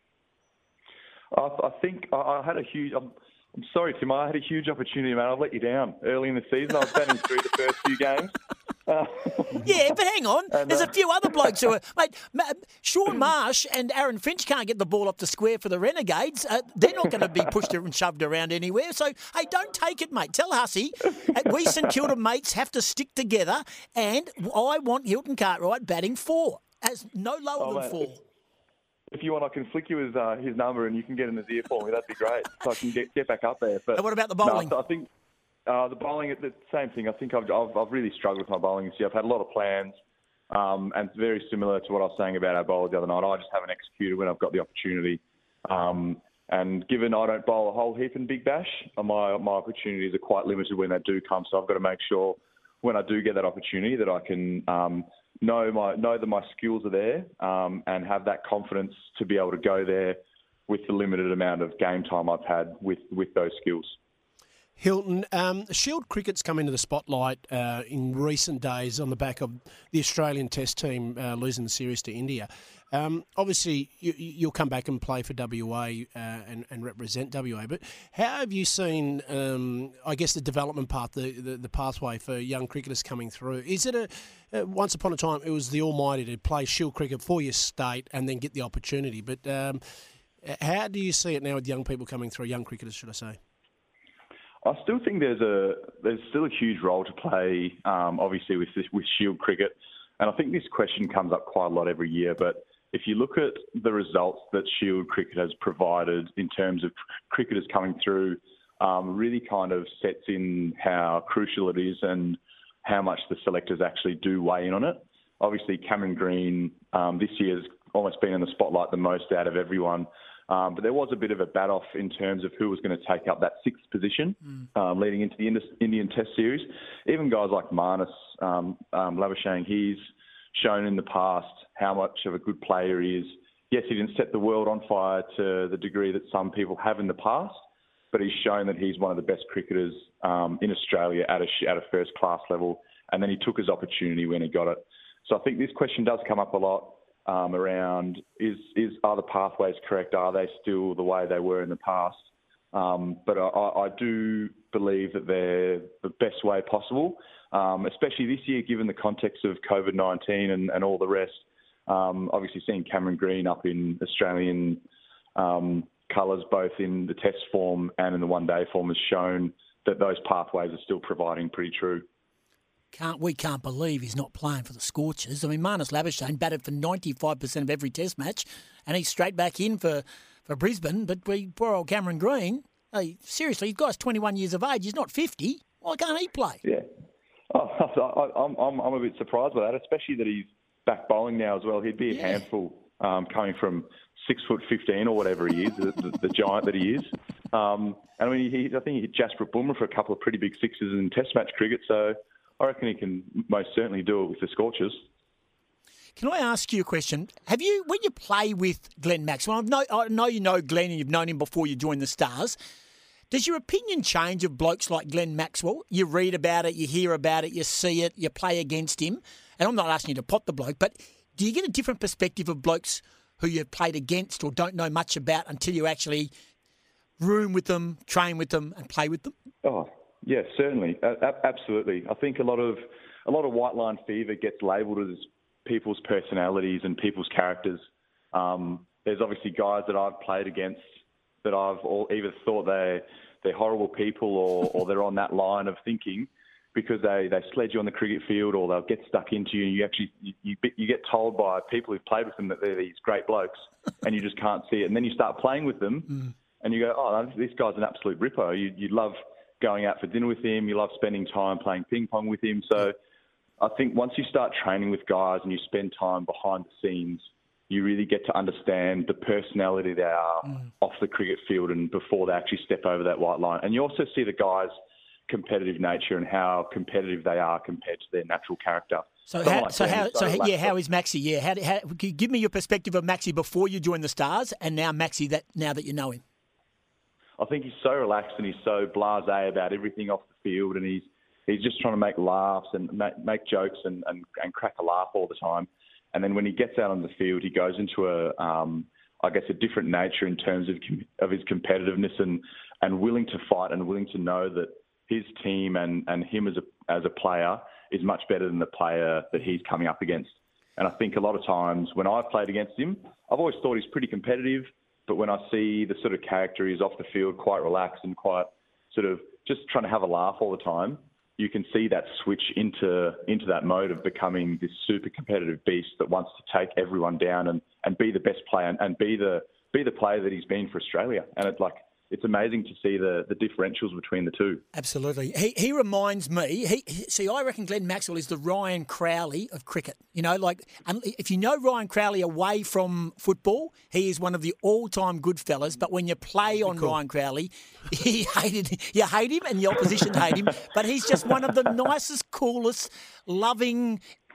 I, I think I, I had a huge... I'm, I'm sorry, Tim. I had a huge opportunity, man. I've let you down early in the season. I was batting through the first few games. Uh, yeah, but hang on. and, There's uh, a few other blokes who are... Mate, Sean Marsh and Aaron Finch can't get the ball off the square for the Renegades. Uh, they're not going to be pushed and shoved around anywhere. So, hey, don't take it, mate. Tell Hussey, we St Kilda mates have to stick together, and I want Hilton Cartwright batting four, as no lower oh, than mate, four. If, if you want, I can flick you his, uh, his number and you can get in his ear for me. That'd be great. So I can get, get back up there. But and what about the bowling? No, I think... Uh, the bowling, the same thing. I think I've, I've, I've really struggled with my bowling this year. I've had a lot of plans, um, and it's very similar to what I was saying about our bowlers the other night. I just haven't executed when I've got the opportunity. Um, and given I don't bowl a whole heap in Big Bash, my my opportunities are quite limited when they do come. So I've got to make sure when I do get that opportunity that I can um, know my know that my skills are there um, and have that confidence to be able to go there with the limited amount of game time I've had with, with those skills. Hilton, um, Shield cricket's come into the spotlight uh, in recent days on the back of the Australian Test team uh, losing the series to India. Um, obviously, you, you'll come back and play for W A uh, and, and represent W A, but how have you seen, um, I guess, the development path, the, the, the pathway for young cricketers coming through? Is it a, uh, once upon a time, it was the almighty to play Shield cricket for your state and then get the opportunity, but um, how do you see it now with young people coming through, young cricketers, should I say? I still think there's a there's still a huge role to play, um, obviously with this, with Shield cricket, and I think this question comes up quite a lot every year. But if you look at the results that Shield cricket has provided in terms of cricketers coming through, um, really kind of sets in how crucial it is and how much the selectors actually do weigh in on it. Obviously, Cameron Green um, this year has almost been in the spotlight the most out of everyone. Um, but there was a bit of a bat-off in terms of who was going to take up that sixth position mm. um, leading into the Indian Test Series. Even guys like Marnus um, um, Labuschagne, he's shown in the past how much of a good player he is. Yes, he didn't set the world on fire to the degree that some people have in the past, but he's shown that he's one of the best cricketers um, in Australia at a, at a first-class level, and then he took his opportunity when he got it. So I think this question does come up a lot. Um, around is is are the pathways correct? Are they still the way they were in the past? Um, but I, I do believe that they're the best way possible, um, especially this year, given the context of COVID nineteen and, and all the rest. Um, obviously, seeing Cameron Green up in Australian um, colours, both in the Test form and in the one-day form, has shown that those pathways are still providing pretty true. Can't, we can't believe he's not playing for the Scorchers. I mean, Marnus Labuschagne batted for ninety-five percent of every Test match, and he's straight back in for, for Brisbane. But we, poor old Cameron Green, hey, seriously, the guy's twenty-one years of age. He's not fifty. Why can't he play? Yeah. Oh, I, I'm, I'm, I'm a bit surprised by that, especially that he's back bowling now as well. He'd be a yeah. handful um, coming from six foot fifteen or whatever he is, the, the, the giant that he is. Um, and I mean, he, I think he hit Jasprit Bumrah for a couple of pretty big sixes in Test match cricket, so I reckon he can most certainly do it with the Scorchers. Can I ask you a question? Have you, when you play with Glenn Maxwell, I know, I know you know Glenn and you've known him before you joined the Stars, does your opinion change of blokes like Glenn Maxwell? You read about it, you hear about it, you see it, you play against him, and I'm not asking you to pot the bloke, but do you get a different perspective of blokes who you've played against or don't know much about until you actually room with them, train with them and play with them? Oh, yeah, certainly, a- absolutely. I think a lot of a lot of white line fever gets labelled as people's personalities and people's characters. Um, there's obviously guys that I've played against that I've all, either thought they they're horrible people or, or they're on that line of thinking because they, they sled you on the cricket field or they'll get stuck into you and you actually you, you, you get told by people who've played with them that they're these great blokes and you just can't see it. And then you start playing with them mm. and you go, oh, this guy's an absolute ripper. You, you love going out for dinner with him. You love spending time playing ping pong with him. So I think once you start training with guys and you spend time behind the scenes, you really get to understand the personality they are mm. off the cricket field and before they actually step over that white line. And you also see the guys' competitive nature and how competitive they are compared to their natural character. So, how, like so how, so yeah, how is Maxi? Yeah, how, how, can you give me your perspective of Maxi before you joined the Stars and now Maxi that now that you know him? I think he's so relaxed and he's so blasé about everything off the field, and he's he's just trying to make laughs and make, make jokes and, and, and crack a laugh all the time. And then when he gets out on the field, he goes into a, um, I guess, a different nature in terms of of his competitiveness and, and willing to fight and willing to know that his team and, and him as a as a player is much better than the player that he's coming up against. And I think a lot of times when I've played against him, I've always thought he's pretty competitive. But when I see the sort of character he's off the field, quite relaxed and quite sort of just trying to have a laugh all the time, you can see that switch into into that mode of becoming this super competitive beast that wants to take everyone down and, and be the best player and, and be the be the player that he's been for Australia. And it's like it's amazing to see the, the differentials between the two. Absolutely. He he reminds me, he, he see, I reckon Glenn Maxwell is the Ryan Crowley of cricket. You know, like, if you know Ryan Crowley away from football, he is one of the all-time good fellas. But when you play on cool. Ryan Crowley, he hated, you hate him and the opposition hate him. But he's just one of the nicest, coolest, loving,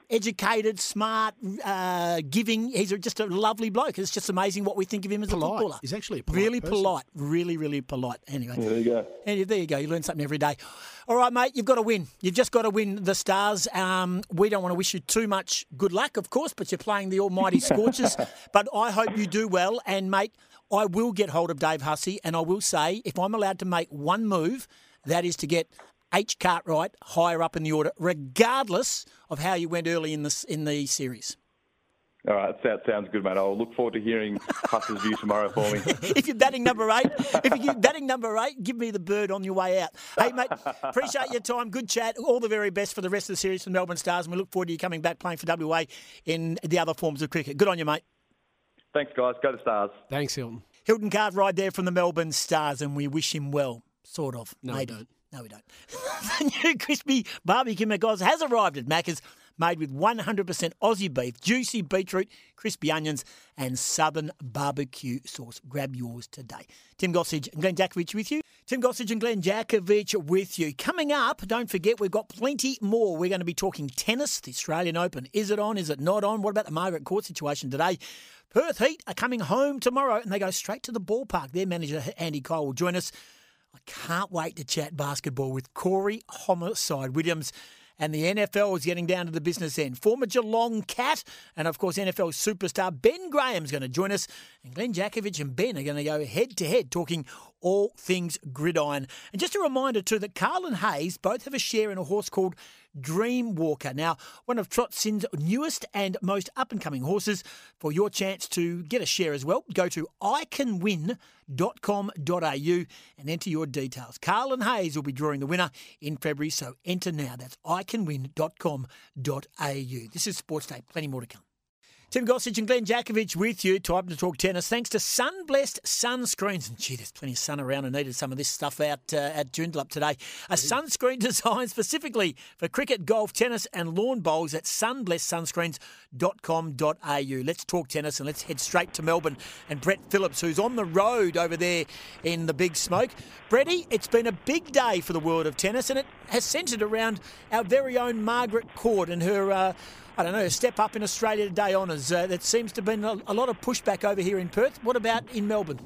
educated, smart, uh, giving. He's just a lovely bloke. It's just amazing what we think of him as Polite. a footballer. He's actually a polite really person. polite, really, really polite. Anyway, There you go. and there you go. You learn something every day. All right, mate, you've got to win. You've just got to win the Stars. Um, we don't want to wish you too much good luck, of course, but you're playing the almighty Scorchers. But I hope you do well. And, mate, I will get hold of Dave Hussey, and I will say, if I'm allowed to make one move, that is to get H. Cartwright higher up in the order, regardless of how you went early in the, in the series. All right, that sounds good, mate. I'll look forward to hearing Huss's view tomorrow for me. If you're batting number eight, if you're batting number eight, give me the bird on your way out. Hey, mate, appreciate your time. Good chat. All the very best for the rest of the series for Melbourne Stars, and we look forward to you coming back playing for W A in the other forms of cricket. Good on you, mate. Thanks, guys. Go to Stars. Thanks, Hilton. Hilton Cartwright there from the Melbourne Stars, and we wish him well, sort of. No, maybe. we don't. No, we don't. The new crispy barbecue McOz has arrived at Macca's, made with one hundred percent Aussie beef, juicy beetroot, crispy onions, and southern barbecue sauce. Grab yours today. Tim Gossage and Glenn Jakovich with you. Tim Gossage and Glenn Jakovich with you. Coming up, don't forget, we've got plenty more. We're going to be talking tennis, the Australian Open. Is it on? Is it not on? What about the Margaret Court situation today? Perth Heat are coming home tomorrow, and they go straight to the ballpark. Their manager, Andy Cole, will join us. I can't wait to chat basketball with Corey Homicide Williams. And the N F L is getting down to the business end. Former Geelong Cat and, of course, N F L superstar Ben Graham's going to join us. And Glenn Jakovich and Ben are going to go head-to-head talking all things gridiron. And just a reminder, too, that Carl and Hayes both have a share in a horse called Dreamwalker. Now, one of Trotsin's newest and most up-and-coming horses. For your chance to get a share as well, go to i can win dot com dot a u and enter your details. Carl and Hayes will be drawing the winner in February, so enter now. That's i can win dot com dot a u. This is Sports Day. Plenty more to come. Tim Gossage and Glenn Jakovich with you. Time to talk tennis. Thanks to Sunblessed Sunscreens. And gee, there's plenty of sun around. I needed some of this stuff out uh, at Joondalup today. A sunscreen designed specifically for cricket, golf, tennis and lawn bowls at sunblessed sunscreens dot com dot a u. Let's talk tennis and let's head straight to Melbourne and Brett Phillips, who's on the road over there in the big smoke. Bretty, it's been a big day for the world of tennis, and it has centred around our very own Margaret Court and her... Uh, I don't know, a step up in Australia Day honours. Uh, that seems to have been a, a lot of pushback over here in Perth. What about in Melbourne?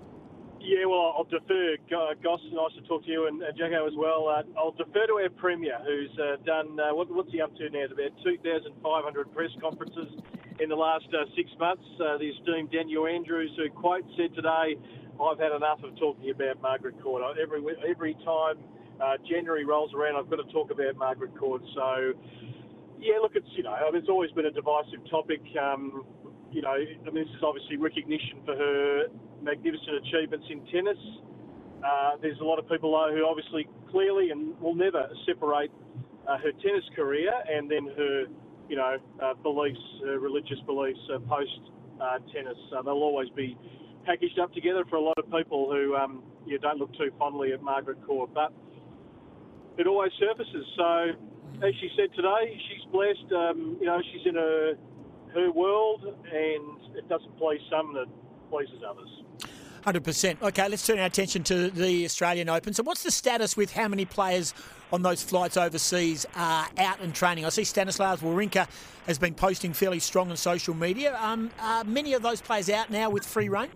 Yeah, well, I'll defer. Goss, nice to talk to you, and uh, Jacko as well. Uh, I'll defer to our Premier, who's uh, done, uh, what, what's he up to now? It's about two thousand five hundred press conferences in the last uh, six months. Uh, the esteemed Daniel Andrews, who quote said today, I've had enough of talking about Margaret Court. Every, every time uh, January rolls around, I've got to talk about Margaret Court. So... Yeah, look, it's, you know, I mean, it's always been a divisive topic. Um, you know, I mean, this is obviously recognition for her magnificent achievements in tennis. Uh, there's a lot of people, though, who obviously clearly and will never separate uh, her tennis career and then her, you know, uh, beliefs, her religious beliefs uh, post-tennis. Uh, they'll always be packaged up together for a lot of people who um, you don't look too fondly at Margaret Court. But it always surfaces. So... As she said today, she's blessed. Um, you know, she's in her her world, and it doesn't please some, and it pleases others. one hundred percent. Okay, let's turn our attention to the Australian Open. So what's the status with how many players on those flights overseas are out and training? I see Stanislav Wawrinka has been posting fairly strong on social media. Um, are many of those players out now with free rein?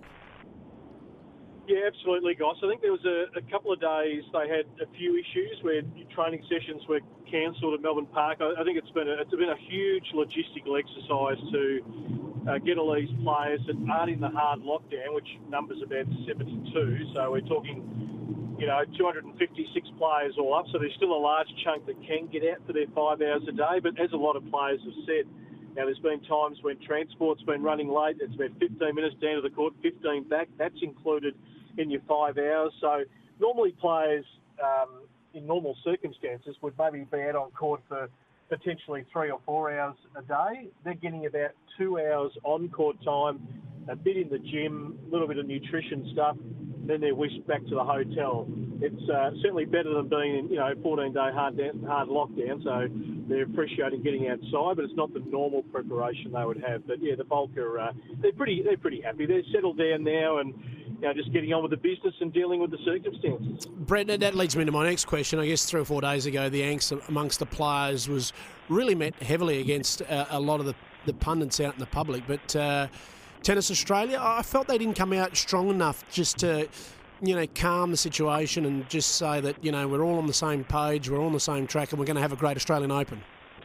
Yeah, absolutely, Goss. I think there was a, a couple of days they had a few issues where training sessions were cancelled at Melbourne Park. I, I think it's been a, it's been a huge logistical exercise to uh, get all these players that aren't in the hard lockdown, which numbers about seventy-two. So we're talking, you know, two hundred fifty-six players all up. So there's still a large chunk that can get out for their five hours a day. But as a lot of players have said, now, there's been times when transport's been running late. It's about fifteen minutes down to the court, fifteen back. That's included in your five hours. So normally players, um, in normal circumstances, would maybe be out on court for potentially three or four hours a day. They're getting about two hours on-court time, a bit in the gym, a little bit of nutrition stuff, then they're whisked back to the hotel. It's uh, certainly better than being in, you know, fourteen-day hard, hard lockdown, so they're appreciating getting outside, but it's not the normal preparation they would have. But, yeah, the bulk are, uh, they're pretty they're pretty happy. They're settled down now, and, you know, just getting on with the business and dealing with the circumstances. Brett, that leads me to my next question. I guess three or four days ago, the angst amongst the players was really met heavily against uh, a lot of the, the pundits out in the public. But uh, Tennis Australia, I felt they didn't come out strong enough just to, you know, calm the situation and just say that, you know, we're all on the same page, we're all on the same track, and we're going to have a great Australian Open.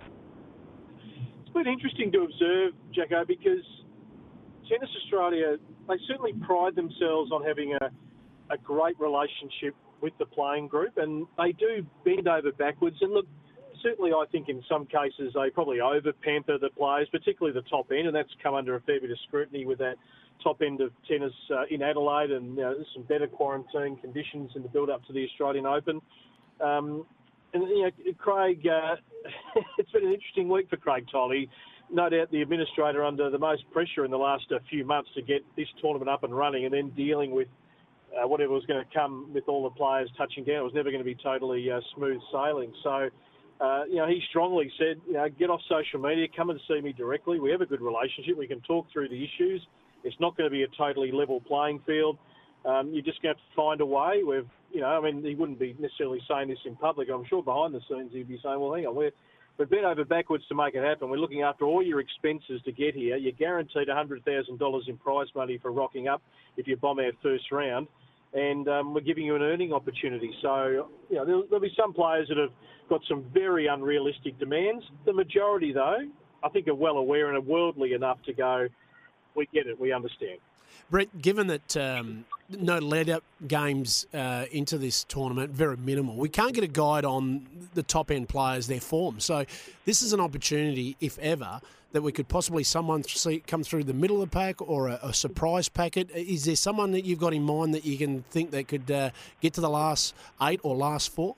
It's been interesting to observe, Jacko, because Tennis Australia, they certainly pride themselves on having a, a great relationship with the playing group, and they do bend over backwards. And look, certainly I think in some cases they probably over-pamper the players, particularly the top end, and that's come under a fair bit of scrutiny with that top end of tennis uh, in Adelaide, and you know, there's some better quarantine conditions in the build-up to the Australian Open. Um, and, you know, Craig, uh, it's been an interesting week for Craig Tolley. No doubt the administrator under the most pressure in the last uh, few months to get this tournament up and running, and then dealing with uh, whatever was going to come with all the players touching down. It was never going to be totally uh, smooth sailing. So, uh, you know, he strongly said, you know, get off social media, come and see me directly. We have a good relationship. We can talk through the issues. It's not going to be a totally level playing field. Um, you're just going to have to find a way. We've, you know, I mean, he wouldn't be necessarily saying this in public. I'm sure behind the scenes he'd be saying, well, hang on, we're We've bent over backwards to make it happen. We're looking after all your expenses to get here. You're guaranteed one hundred thousand dollars in prize money for rocking up if you bomb our first round. And um, we're giving you an earning opportunity. So, you know, there'll, there'll be some players that have got some very unrealistic demands. The majority, though, I think are well aware and are worldly enough to go, we get it, we understand. Brett, given that um, no lead-up games uh, into this tournament, very minimal, we can't get a guide on the top-end players, their form. So this is an opportunity, if ever, that we could possibly someone see come through the middle of the pack or a, a surprise packet. Is there someone that you've got in mind that you can think that could uh, get to the last eight or last four?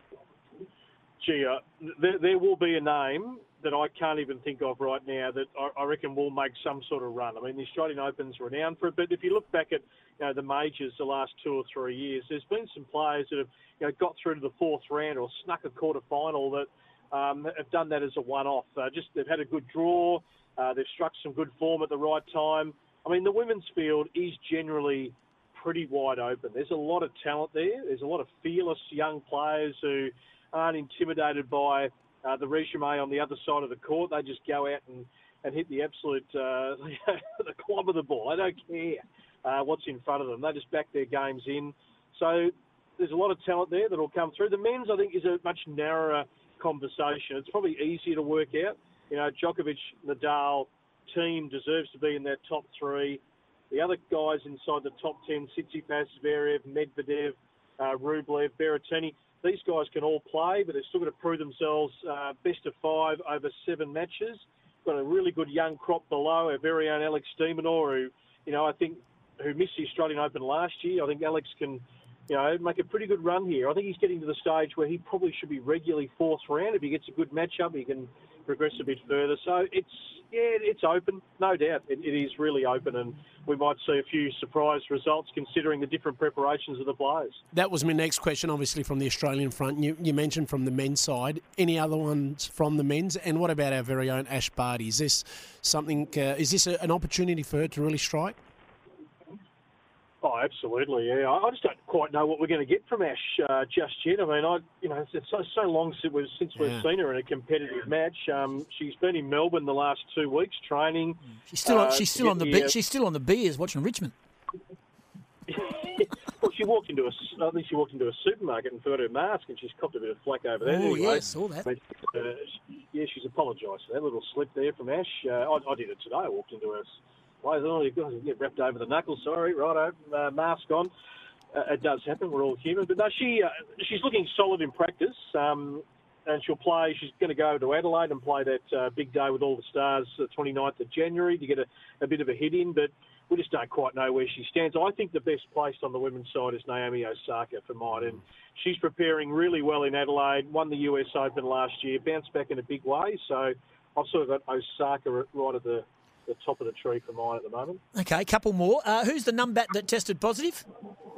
Gee, uh, there, there will be a name that I can't even think of right now that I, I reckon will make some sort of run. I mean, the Australian Open's renowned for it, but if you look back at, you know, the majors the last two or three years, there's been some players that have, you know, got through to the fourth round or snuck a quarter final that um, have done that as a one-off. Uh, just they've had a good draw, uh, they've struck some good form at the right time. I mean, the women's field is generally pretty wide open. There's a lot of talent there. There's a lot of fearless young players who aren't intimidated by Uh, the resume on the other side of the court. They just go out and, and hit the absolute uh, the club of the ball. They don't care uh, what's in front of them. They just back their games in. So there's a lot of talent there that will come through. The men's, I think, is a much narrower conversation. It's probably easier to work out. You know, Djokovic, Nadal, team deserves to be in that top three. The other guys inside the top ten, Tsitsipas, Zverev, Medvedev, uh, Rublev, Berrettini, these guys can all play, but they've still got to prove themselves uh, best of five over seven matches. Got a really good young crop below, our very own Alex de Minaur, who, you know, I think, who missed the Australian Open last year. I think Alex can, you know, make a pretty good run here. I think he's getting to the stage where he probably should be regularly fourth round. If he gets a good matchup, he can progress a bit further. So it's, yeah, it's open, no doubt. It, it is really open, and we might see a few surprise results considering the different preparations of the players. That was my next question, obviously, from the Australian front. You, you mentioned from the men's side. Any other ones from the men's? And what about our very own Ash Barty? Is this something, uh, is this a, an opportunity for her to really strike? Oh, absolutely, yeah. I just don't quite know what we're going to get from Ash uh, just yet. I mean, I, you know, it's so, so long since, we've, since we've yeah. seen her in a competitive match. Um, she's been in Melbourne the last two weeks training. She's still, on, uh, she's still on the, the be- uh, she's still on the beers watching Richmond. Well, she walked into a, I think she walked into a supermarket and forgot her mask, and she's copped a bit of flack over there. Oh, anyway, yeah, I saw that. But, uh, yeah, she's apologised for that little slip there from Ash. Uh, I, I did it today. I walked into her. Why is it only get wrapped over the knuckles? Sorry, righto, uh, mask on. Uh, it does happen. We're all human. But no, she uh, she's looking solid in practice, um, and she'll play. She's going to go to Adelaide and play that uh, big day with all the stars, the twenty-ninth of January, to get a, a bit of a hit in. But we just don't quite know where she stands. I think the best placed on the women's side is Naomi Osaka for mine, and she's preparing really well in Adelaide. Won the U S Open last year, bounced back in a big way. So I've sort of got Osaka right at the the top of the tree for mine at the moment. Okay, a couple more. Uh, who's the numbat that tested positive?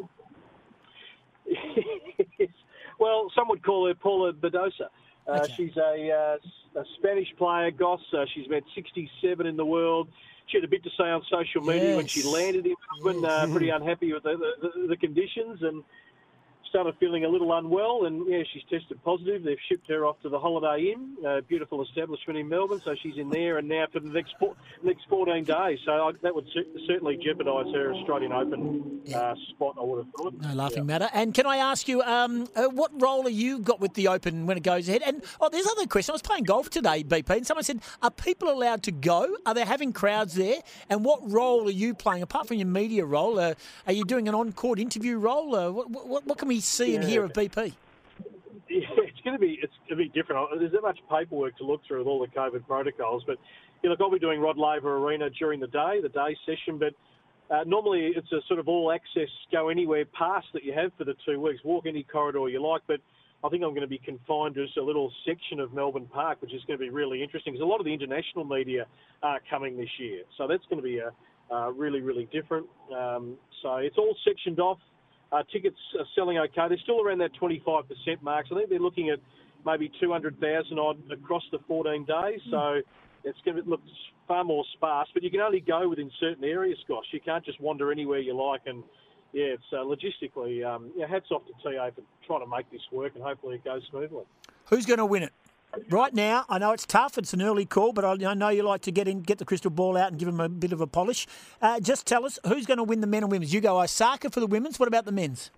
Well, some would call her Paula Badosa. Uh, okay. She's a, uh, a Spanish player, Goss. Uh, she's about sixty-seven in the world. she had a bit to say on social media when she Yes. landed in Brisbane, uh, pretty unhappy with the, the, the conditions and started feeling a little unwell. And, yeah, she's tested positive. They've shipped her off to the Holiday Inn, a beautiful establishment in Melbourne, so she's in there and now for the next four, next fourteen days. So I, that would cer- certainly jeopardise her Australian Open uh, spot, I would have thought. No laughing matter. And can I ask you, um, uh, what role have you got with the Open when it goes ahead? And oh, there's another question. I was playing golf today, B P, and someone said, are people allowed to go? Are they having crowds there? And what role are you playing? Apart from your media role, uh, are you doing an on-court interview role? Uh, what, what, what can we see and Yeah. hear of B P? Yeah, it's going to be it's going to be different. There's that much paperwork to look through with all the COVID protocols. But you know, look, I'll be doing Rod Laver Arena during the day, the day session. But uh, normally it's a sort of all access, go anywhere pass that you have for the two weeks. Walk any corridor you like. But I think I'm going to be confined to just a little section of Melbourne Park, which is going to be really interesting because a lot of the international media are coming this year. So that's going to be a uh, really really different. Um, so it's all sectioned off. Uh, tickets are selling okay. They're still around that twenty-five percent mark. So I think they're looking at maybe two hundred thousand odd across the fourteen days. So it's going to look far more sparse. But you can only go within certain areas, Gosh. You can't just wander anywhere you like. And, yeah, it's uh, logistically, um, yeah, hats off to T A for trying to make this work, and hopefully it goes smoothly. Who's going to win it? Right now, I know it's tough. It's an early call, but I, I know you like to get in, get the crystal ball out and give them a bit of a polish. Uh, just tell us, who's going to win the men and women's? You go Osaka for the women's. What about the men's?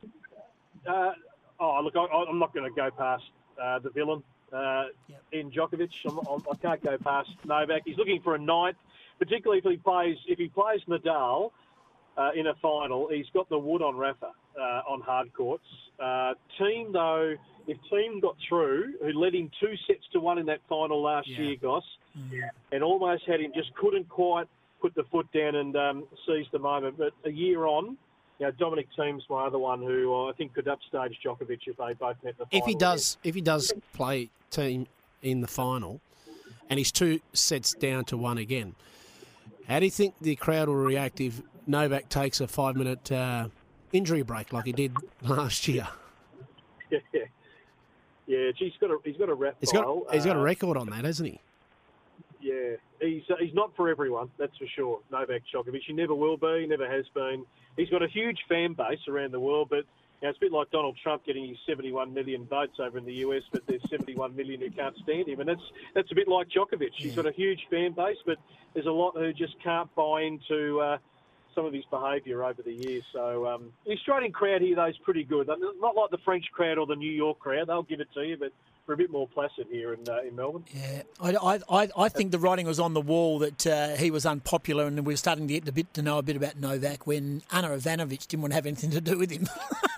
Uh, oh, look, I, I'm not going to go past uh, the villain, uh, Yep. in Djokovic. I'm, I'm, I can't go past Novak. He's looking for a ninth, particularly if he plays if he plays Nadal uh, in a final. He's got the wood on Rafa uh, on hard courts. Uh, team, though, if Team got through, who led him two sets to one in that final last Yeah. year, Goss, Yeah. and almost had him, just couldn't quite put the foot down and um, seize the moment. But a year on, you know, Dominic Thiem's my other one who uh, I think could upstage Djokovic if they both met in the final. If he does, if he does play Team in the final, and he's two sets down to one again, how do you think the crowd will react if Novak takes a five-minute uh, injury break like he did last year? Yeah, yeah. He's got a he's got a rap He's got file. he's got a Uh, record on that, hasn't he? Yeah, he's uh, he's not for everyone, that's for sure. Novak Djokovic, he never will be, never has been. He's got a huge fan base around the world, but you know, it's a bit like Donald Trump getting his seventy-one million votes over in the U S, but there's seventy-one million who can't stand him, and that's that's a bit like Djokovic. He's got a huge fan base, but there's a lot who just can't buy into uh, some of his behaviour over the years. So um, the Australian crowd here, though, is pretty good. Not like the French crowd or the New York crowd. They'll give it to you, but we're a bit more placid here in uh, in Melbourne. Yeah, I, I, I think the writing was on the wall that uh, he was unpopular, and we were starting to get a bit to know a bit about Novak when Ana Ivanovic didn't want to have anything to do with him.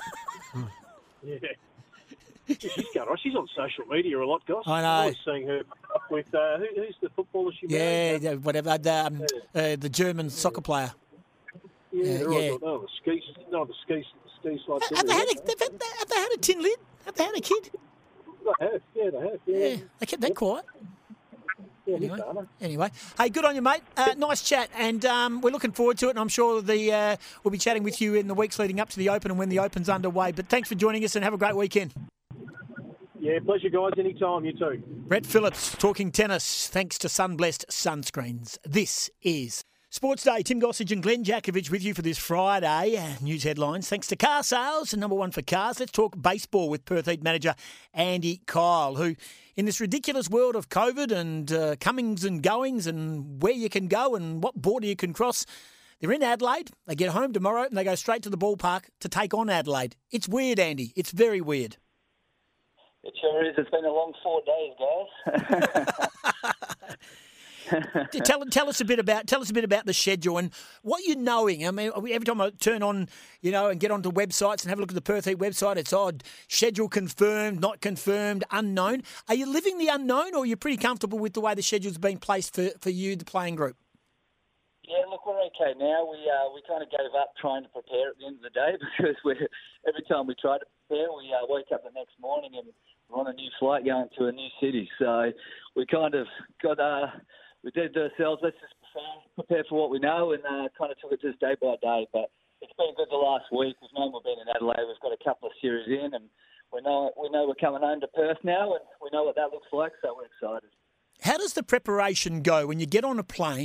Yeah. She's going on. She's on social media a lot, Goss. I know. I'm always seeing her with uh, who, who's the footballer she yeah, married? yeah, whatever. The, um, uh, the German soccer player. Yeah, yeah, they're all yeah. got- oh, the skis, no, the skis, ski slides. Have they, had a, they've had, have they had a tin lid? Have they had a kid? They have, yeah, they have, yeah. Yeah, they kept that quiet. yeah, Anyway, Nick Garner. anyway, hey, good on you, mate. Uh, nice chat, and um, we're looking forward to it. And I'm sure the uh, we'll be chatting with you in the weeks leading up to the Open and when the Open's underway. But thanks for joining us, and have a great weekend. Yeah, pleasure, guys. Anytime, you too. Brett Phillips talking tennis, thanks to Sunblessed Sunscreens. This is Sports Day. Tim Gossage and Glenn Jakovich with you for this Friday. Uh, news headlines. Thanks to Car Sales, number one for cars. Let's talk baseball with Perth Heat manager Andy Kyle, who, in this ridiculous world of COVID and uh, comings and goings and where you can go and what border you can cross, they're in Adelaide. They get home tomorrow and they go straight to the ballpark to take on Adelaide. It's weird, Andy. It's very weird. It sure is. It's been a long four days, guys. tell tell us a bit about tell us a bit about the schedule and what you're knowing. I mean, every time I turn on, you know, and get onto websites and have a look at the Perth Heat website, it's odd. Schedule confirmed, not confirmed, unknown. Are you living the unknown, or are you pretty comfortable with the way the schedule's been placed for, for you, the playing group? Yeah, look, we're okay now. We uh, we kind of gave up trying to prepare at the end of the day because we're, every time we try to prepare, we uh, wake up the next morning and we're on a new flight going to a new city. So we kind of got, uh, we did to ourselves, let's just prepare, prepare for what we know, and uh, kind of took it just day by day. But it's been good the last week. We've known we've been in Adelaide. We've got a couple of series in, and we know we know we're coming home to Perth now, and we know what that looks like, so we're excited. How does the preparation go when you get on a plane?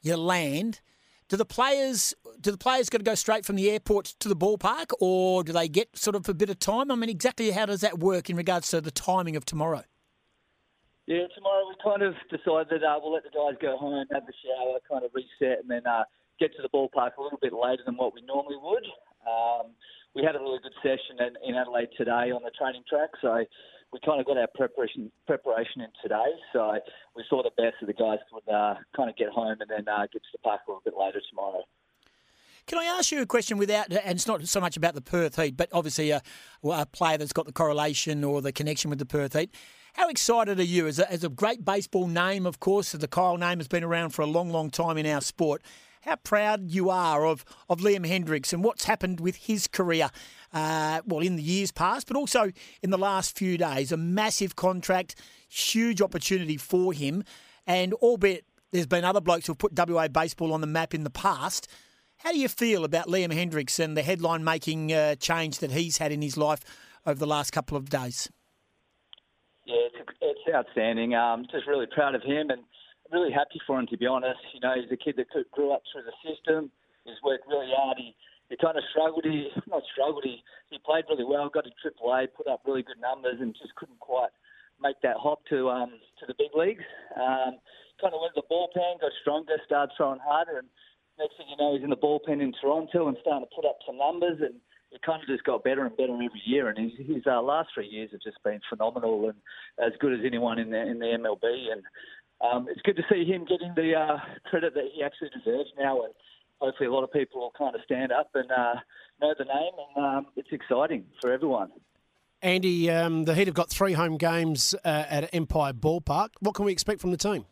you land. Do the players do the players got to go straight from the airport to the ballpark, or do they get sort of a bit of time? I mean, exactly how does that work in regards to the timing of tomorrow? Yeah, tomorrow we kind of decided uh, we'll let the guys go home, have the shower, kind of reset, and then uh, get to the ballpark a little bit later than what we normally would. Um, we had a really good session in, in Adelaide today on the training track, so we kind of got our preparation preparation in today. So we saw the best of the guys would uh, kind of get home and then uh, get to the park a little bit later tomorrow. Can I ask you a question without, and it's not so much about the Perth Heat, but obviously a, a player that's got the correlation or the connection with the Perth Heat. How excited are you, as a, as a great baseball name, of course, the Kyle name has been around for a long, long time in our sport, how proud you are of, of Liam Hendriks and what's happened with his career, uh, well, in the years past, but also in the last few days. A massive contract, huge opportunity for him, and albeit there's been other blokes who've put W A baseball on the map in the past, how do you feel about Liam Hendriks and the headline-making uh, change that he's had in his life over the last couple of days? Yeah, it's, it's outstanding. Um, just really proud of him and really happy for him, to be honest. You know, he's a kid that grew up through the system. He's worked really hard. He, he kind of struggled. He not struggled. He, he played really well, got to Triple A, put up really good numbers, and just couldn't quite make that hop to um, to the big leagues. Um, kind of went to the bullpen, got stronger, started throwing harder, and next thing you know, he's in the bullpen in Toronto and starting to put up some numbers, and it kind of just got better and better every year. And his, his uh, last three years have just been phenomenal and as good as anyone in the in the M L B. And um, it's good to see him getting the uh, credit that he actually deserves now. And hopefully, a lot of people will kind of stand up and uh, know the name. And um, it's exciting for everyone. Andy, um, the Heat have got three home games uh, at Empire Ballpark. What can we expect from the team?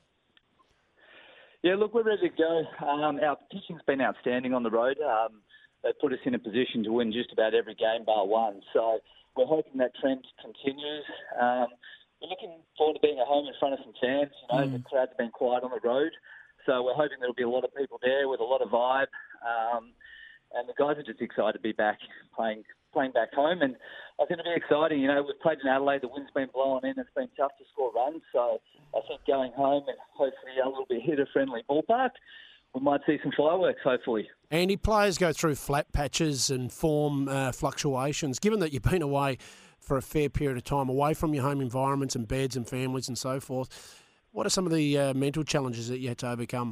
Yeah, look, we're ready to go. Um, our pitching's been outstanding on the road. Um, they put us in a position to win just about every game bar one. So we're hoping that trend continues. Um, we're looking forward to being at home in front of some fans. You know, mm. the crowds have been quiet on the road. So we're hoping there'll be a lot of people there with a lot of vibe. Um, and the guys are just excited to be back playing playing back home. And I think it'll be exciting. You know, we've played in Adelaide. The wind's been blowing in. It's been tough to score runs. So I think going home and hopefully a little bit hitter-friendly ballpark, we might see some fireworks, hopefully. Andy, players go through flat patches and form uh, fluctuations. Given that you've been away for a fair period of time, away from your home environments and beds and families and so forth, what are some of the uh, mental challenges that you had to overcome?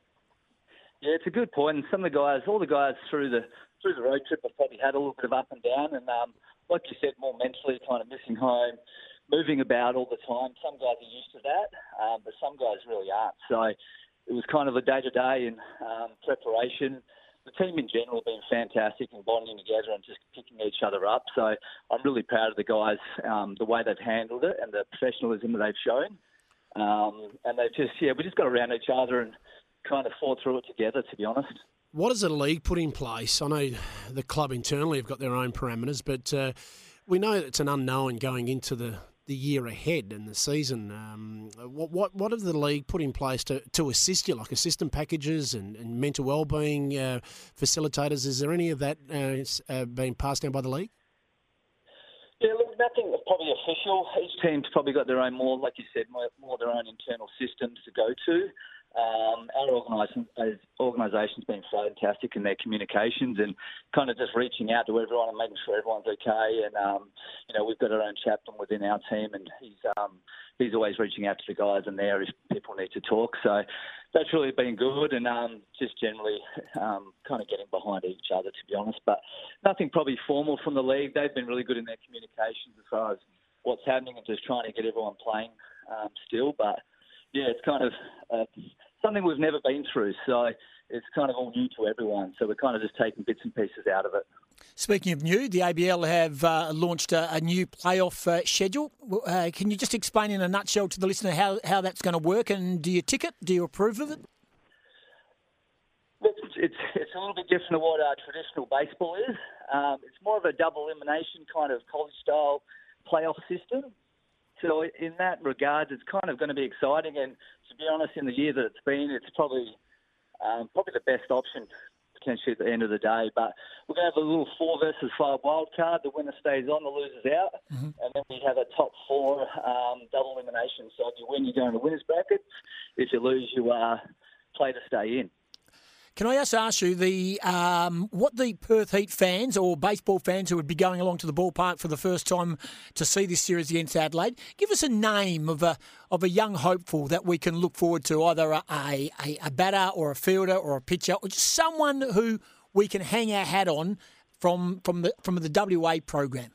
Yeah, it's a good point. And some of the guys, all the guys through the through the road trip have probably had a little bit of up and down. And um, like you said, more mentally, kind of missing home, moving about all the time. Some guys are used to that, um, but some guys really aren't. So it was kind of a day-to-day and um, preparation. The team in general have been fantastic and bonding together and just picking each other up. So I'm really proud of the guys, um, the way they've handled it and the professionalism that they've shown. Um, and they've just, yeah, we just got around each other and kind of fought through it together, to be honest. What does a league put in place? I know the club internally have got their own parameters, but uh, we know it's an unknown going into the, the year ahead and the season. Um, what what what have the league put in place to, to assist you, like assistant packages and, and mental wellbeing uh, facilitators? Is there any of that uh, uh, being passed down by the league? Yeah, look, nothing probably official. Each team's probably got their own more, like you said, more, more their own internal systems to go to. Um, our organisation, organisation's been fantastic in their communications and kind of just reaching out to everyone and making sure everyone's okay. And um, you know, we've got our own chaplain within our team, and he's um, he's always reaching out to the guys in there if people need to talk. So that's really been good, and um, just generally um, kind of getting behind each other, to be honest. But nothing probably formal from the league. They've been really good in their communications as far as what's happening and just trying to get everyone playing um, still. But yeah, it's kind of uh, something we've never been through, so it's kind of all new to everyone. So we're kind of just taking bits and pieces out of it. Speaking of new, the A B L have uh, launched a, a new playoff uh, schedule. Uh, can you just explain in a nutshell to the listener how, how that's going to work, and do you tick it? Do you approve of it? Look, it's, it's a little bit different to what our traditional baseball is. Um, it's more of a double elimination kind of college-style playoff system. So in that regard, it's kind of going to be exciting. And to be honest, in the year that it's been, it's probably um, probably the best option potentially at the end of the day. But we're going to have a little four versus five wild card. The winner stays on, the loser's out. Mm-hmm. And then we have a top four um, double elimination. So if you win, you go in the winner's bracket. If you lose, you uh, play to stay in. Can I just ask you the um, what the Perth Heat fans or baseball fans who would be going along to the ballpark for the first time to see this series against Adelaide, give us a name of a of a young hopeful that we can look forward to, either a, a, a batter or a fielder or a pitcher, or just someone who we can hang our hat on from from the from the W A program.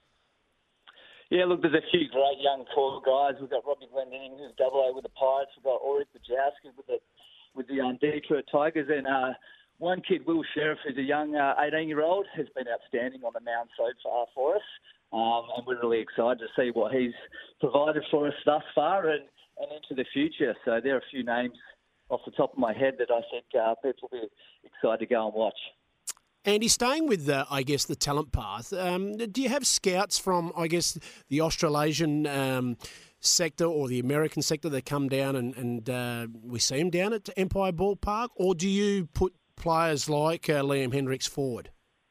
Yeah, look, there's a few great young core guys. We've got Robbie Glendinning, who's double A with the Pirates. We've got Ori Pajowski with the with the um, Detroit Tigers, and uh, one kid, Will Sheriff, who's a young uh, eighteen-year-old, has been outstanding on the mound so far for us, um, and we're really excited to see what he's provided for us thus far and, and into the future. So there are a few names off the top of my head that I think uh, people will be excited to go and watch. Andy, staying with, uh, I guess, the talent path, um, do you have scouts from, I guess, the Australasian um, sector or the American sector that come down and, and uh, we see them down at Empire Ballpark? Or do you put players like uh, Liam Hendricks forward?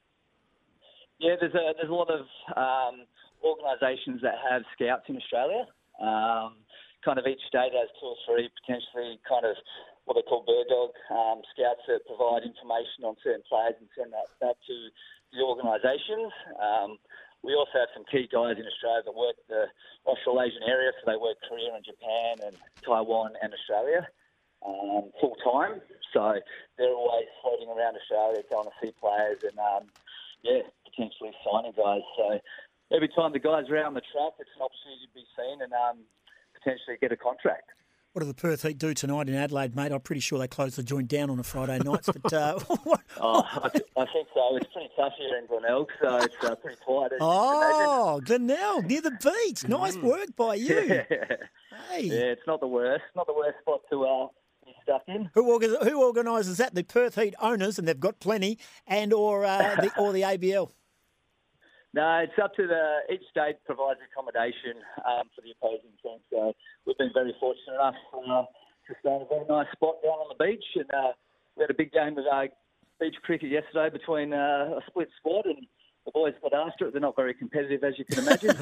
Yeah, there's a, there's a lot of um, organisations that have scouts in Australia. Um, kind of each state has two or three, potentially kind of what they call bird dog um, scouts that provide information on certain players and send that back to the organisations. Um, we also have some key guys in Australia that work the Australasian area, so they work Korea and Japan and Taiwan and Australia um, full time. So they're always floating around Australia, going to see players and um, yeah, potentially signing guys. So every time the guys are out on the track, it's an opportunity to be seen and um, potentially get a contract. What do the Perth Heat do tonight in Adelaide, mate? I'm pretty sure they close the joint down on a Friday night. But uh, what? Oh, I, th- I think so. It's pretty tough here in Glenelg, so it's uh, pretty quiet. Oh, Glenelg, near the beach. Nice work by you. Yeah. Hey. Yeah, it's not the worst. Not the worst spot to uh, be stuck in. Who, organ- who organises that? The Perth Heat owners, and they've got plenty, and or uh, the, or the A B L? No, it's up to the each state provides accommodation um, for the opposing team. So we've been very fortunate enough uh, to stay in a very nice spot down on the beach, and uh, we had a big game of uh, beach cricket yesterday between uh, a split squad, and the boys got after it. They're not very competitive, as you can imagine.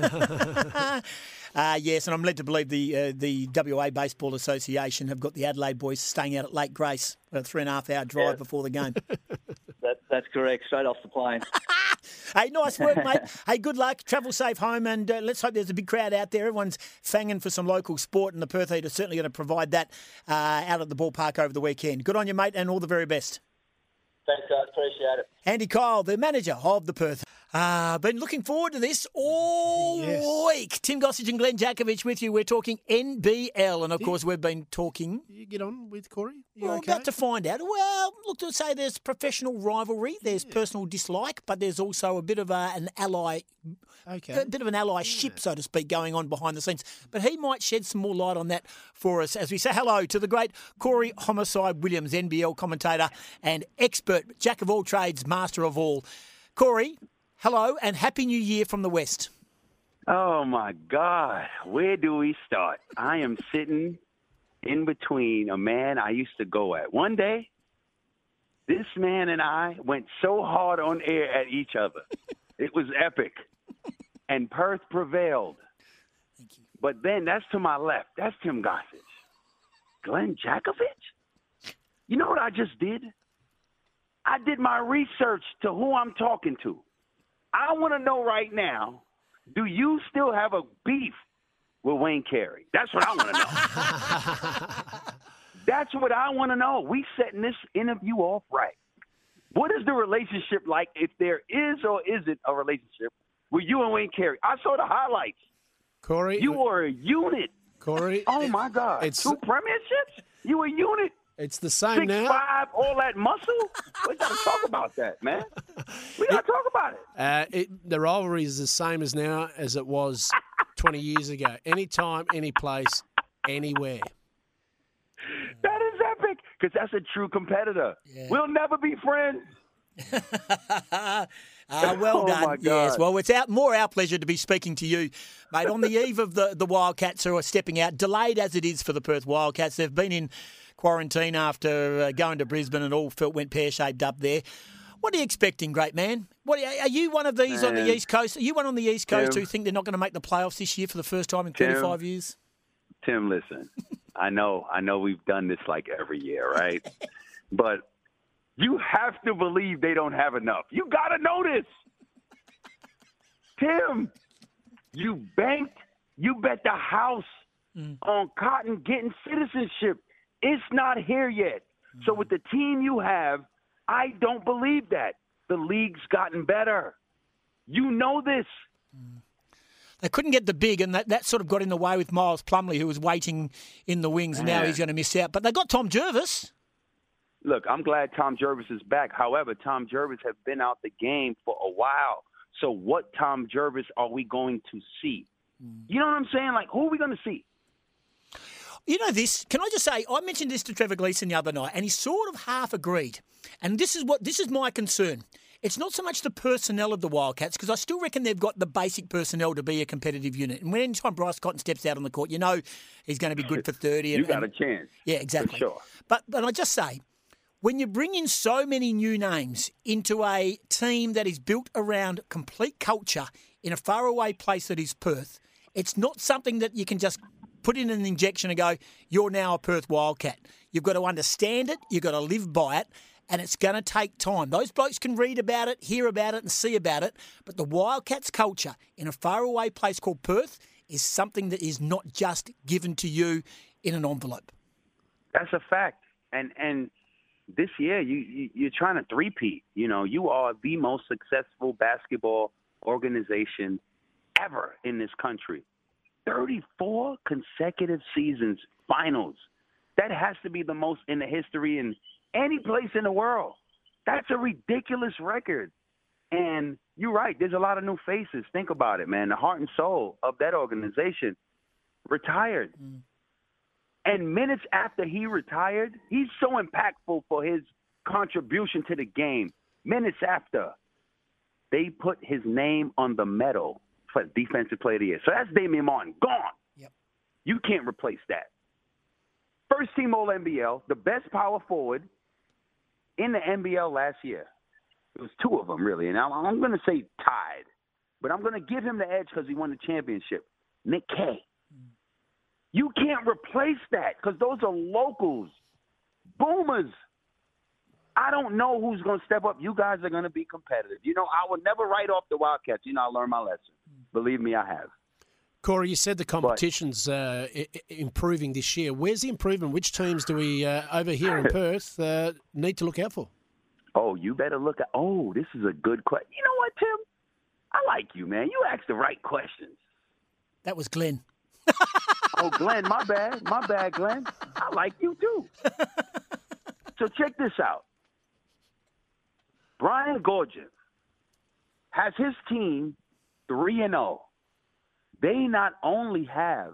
uh, yes, and I'm led to believe the uh, the W A Baseball Association have got the Adelaide boys staying out at Lake Grace, a three and a half hour drive Yeah. before the game. that, that's correct, straight off the plane. Hey, nice work, mate. Hey, good luck. Travel safe home, and uh, let's hope there's a big crowd out there. Everyone's fanging for some local sport, and the Perth Heat are certainly going to provide that uh, out at the ballpark over the weekend. Good on you, mate, and all the very best. Thanks, guys. Appreciate it. Andy Kyle, the manager of the Perth. Uh, been looking forward to this all Yes. week. Tim Gossage and Glenn Jakovich with you. We're talking N B L, and of course we've been talking. You get on with Corey? You We're okay? about to find out. Well, look, to say there's professional rivalry, there's personal dislike, but there's also a bit of a, an ally, Okay. a bit of an allyship, so to speak, going on behind the scenes. But he might shed some more light on that for us as we say hello to the great Corey Homicide Williams, N B L commentator and expert, jack of all trades, master of all. Corey, hello and Happy New Year from the West. Oh, my God. Where do we start? I am sitting in between a man I used to go at. One day, this man and I went so hard on air at each other. It was epic. And Perth prevailed. Thank you. But then that's to my left. That's Tim Gossage. Glenn Jakovich? You know what I just did? I did my research to who I'm talking to. I want to know right now, do you still have a beef with Wayne Carey? That's what I want to know. That's what I want to know. We setting this interview off right. What is the relationship like, if there is or isn't a relationship with you and Wayne Carey? I saw the highlights. Corey, You were a unit. Corey. Oh, my God. It's- Two premierships? You a unit? It's the same Six, now. five, all that muscle? We got to talk about that, man. We got to talk about it. Uh, it, the rivalry is the same as now as it was twenty years ago. Anytime, any place, anywhere. That is epic, because that's a true competitor. Yeah. We'll never be friends. Ah, well Oh, done. my Yes, God. well, it's our, more our pleasure to be speaking to you, mate, on the eve of the, the Wildcats who are stepping out, delayed as it is for the Perth Wildcats. They've been in quarantine after uh, going to Brisbane and all felt went pear-shaped up there. What are you expecting, great man? What are you one of these on the Man. East Coast? Are you one on the East Coast Tim. who think they're not going to make the playoffs this year for the first time in Tim. thirty-five years? Tim, listen, I know, I know we've done this like every year, right? But you have to believe they don't have enough. You got to know this. Tim, you banked, you bet the house mm. on Cotton getting citizenship. It's not here yet. Mm. So with the team you have, I don't believe that. The league's gotten better. You know this. Mm. They couldn't get the big, and that, that sort of got in the way with Miles Plumley, who was waiting in the wings. Man. Now he's going to miss out. But they got Tom Jervis. Look, I'm glad Tom Jervis is back. However, Tom Jervis has been out the game for a while. So what Tom Jervis are we going to see? Mm. You know what I'm saying? Like, who are we going to see? You know this, can I just say, I mentioned this to Trevor Gleeson the other night, and he sort of half agreed. And this is what this is my concern. It's not so much the personnel of the Wildcats, because I still reckon they've got the basic personnel to be a competitive unit. And when anytime Bryce Cotton steps out on the court, you know he's going to be good for thirty. And, you got and, a chance. Yeah, exactly. For sure. But, but I just say, when you bring in so many new names into a team that is built around complete culture in a faraway place that is Perth, it's not something that you can just put in an injection and go, you're now a Perth Wildcat. You've got to understand it, you've got to live by it, and it's going to take time. Those blokes can read about it, hear about it and see about it, but the Wildcats culture in a faraway place called Perth is something that is not just given to you in an envelope. That's a fact. And and this year, you, you, you're trying to three-peat. You know, you are the most successful basketball organization ever in this country. thirty-four consecutive seasons, finals. That has to be the most in the history in any place in the world. That's a ridiculous record. And you're right, there's a lot of new faces. Think about it, man. The heart and soul of that organization retired. Mm. And minutes after he retired, he's so impactful for his contribution to the game. Minutes after, they put his name on the medal for Defensive Player of the Year. So that's Damian Martin. Gone. Yep. You can't replace that. First team All N B L, the best power forward in the N B L last year. It was two of them, really. And I'm going to say tied. But I'm going to give him the edge because he won the championship. Nick Kay. Mm. You can't replace that because those are locals. Boomers. I don't know who's going to step up. You guys are going to be competitive. You know, I would never write off the Wildcats. You know, I learned my lesson. Believe me, I have. Corey, you said the competition's uh, I- improving this year. Where's the improvement? Which teams do we, uh, over here in Perth, uh, need to look out for? Oh, you better look at – oh, this is a good question. You know what, Tim? I like you, man. You ask the right questions. That was Glenn. Oh, Glenn, my bad. My bad, Glenn. I like you, too. So check this out. Brian Goorjian has his team three and oh. They not only have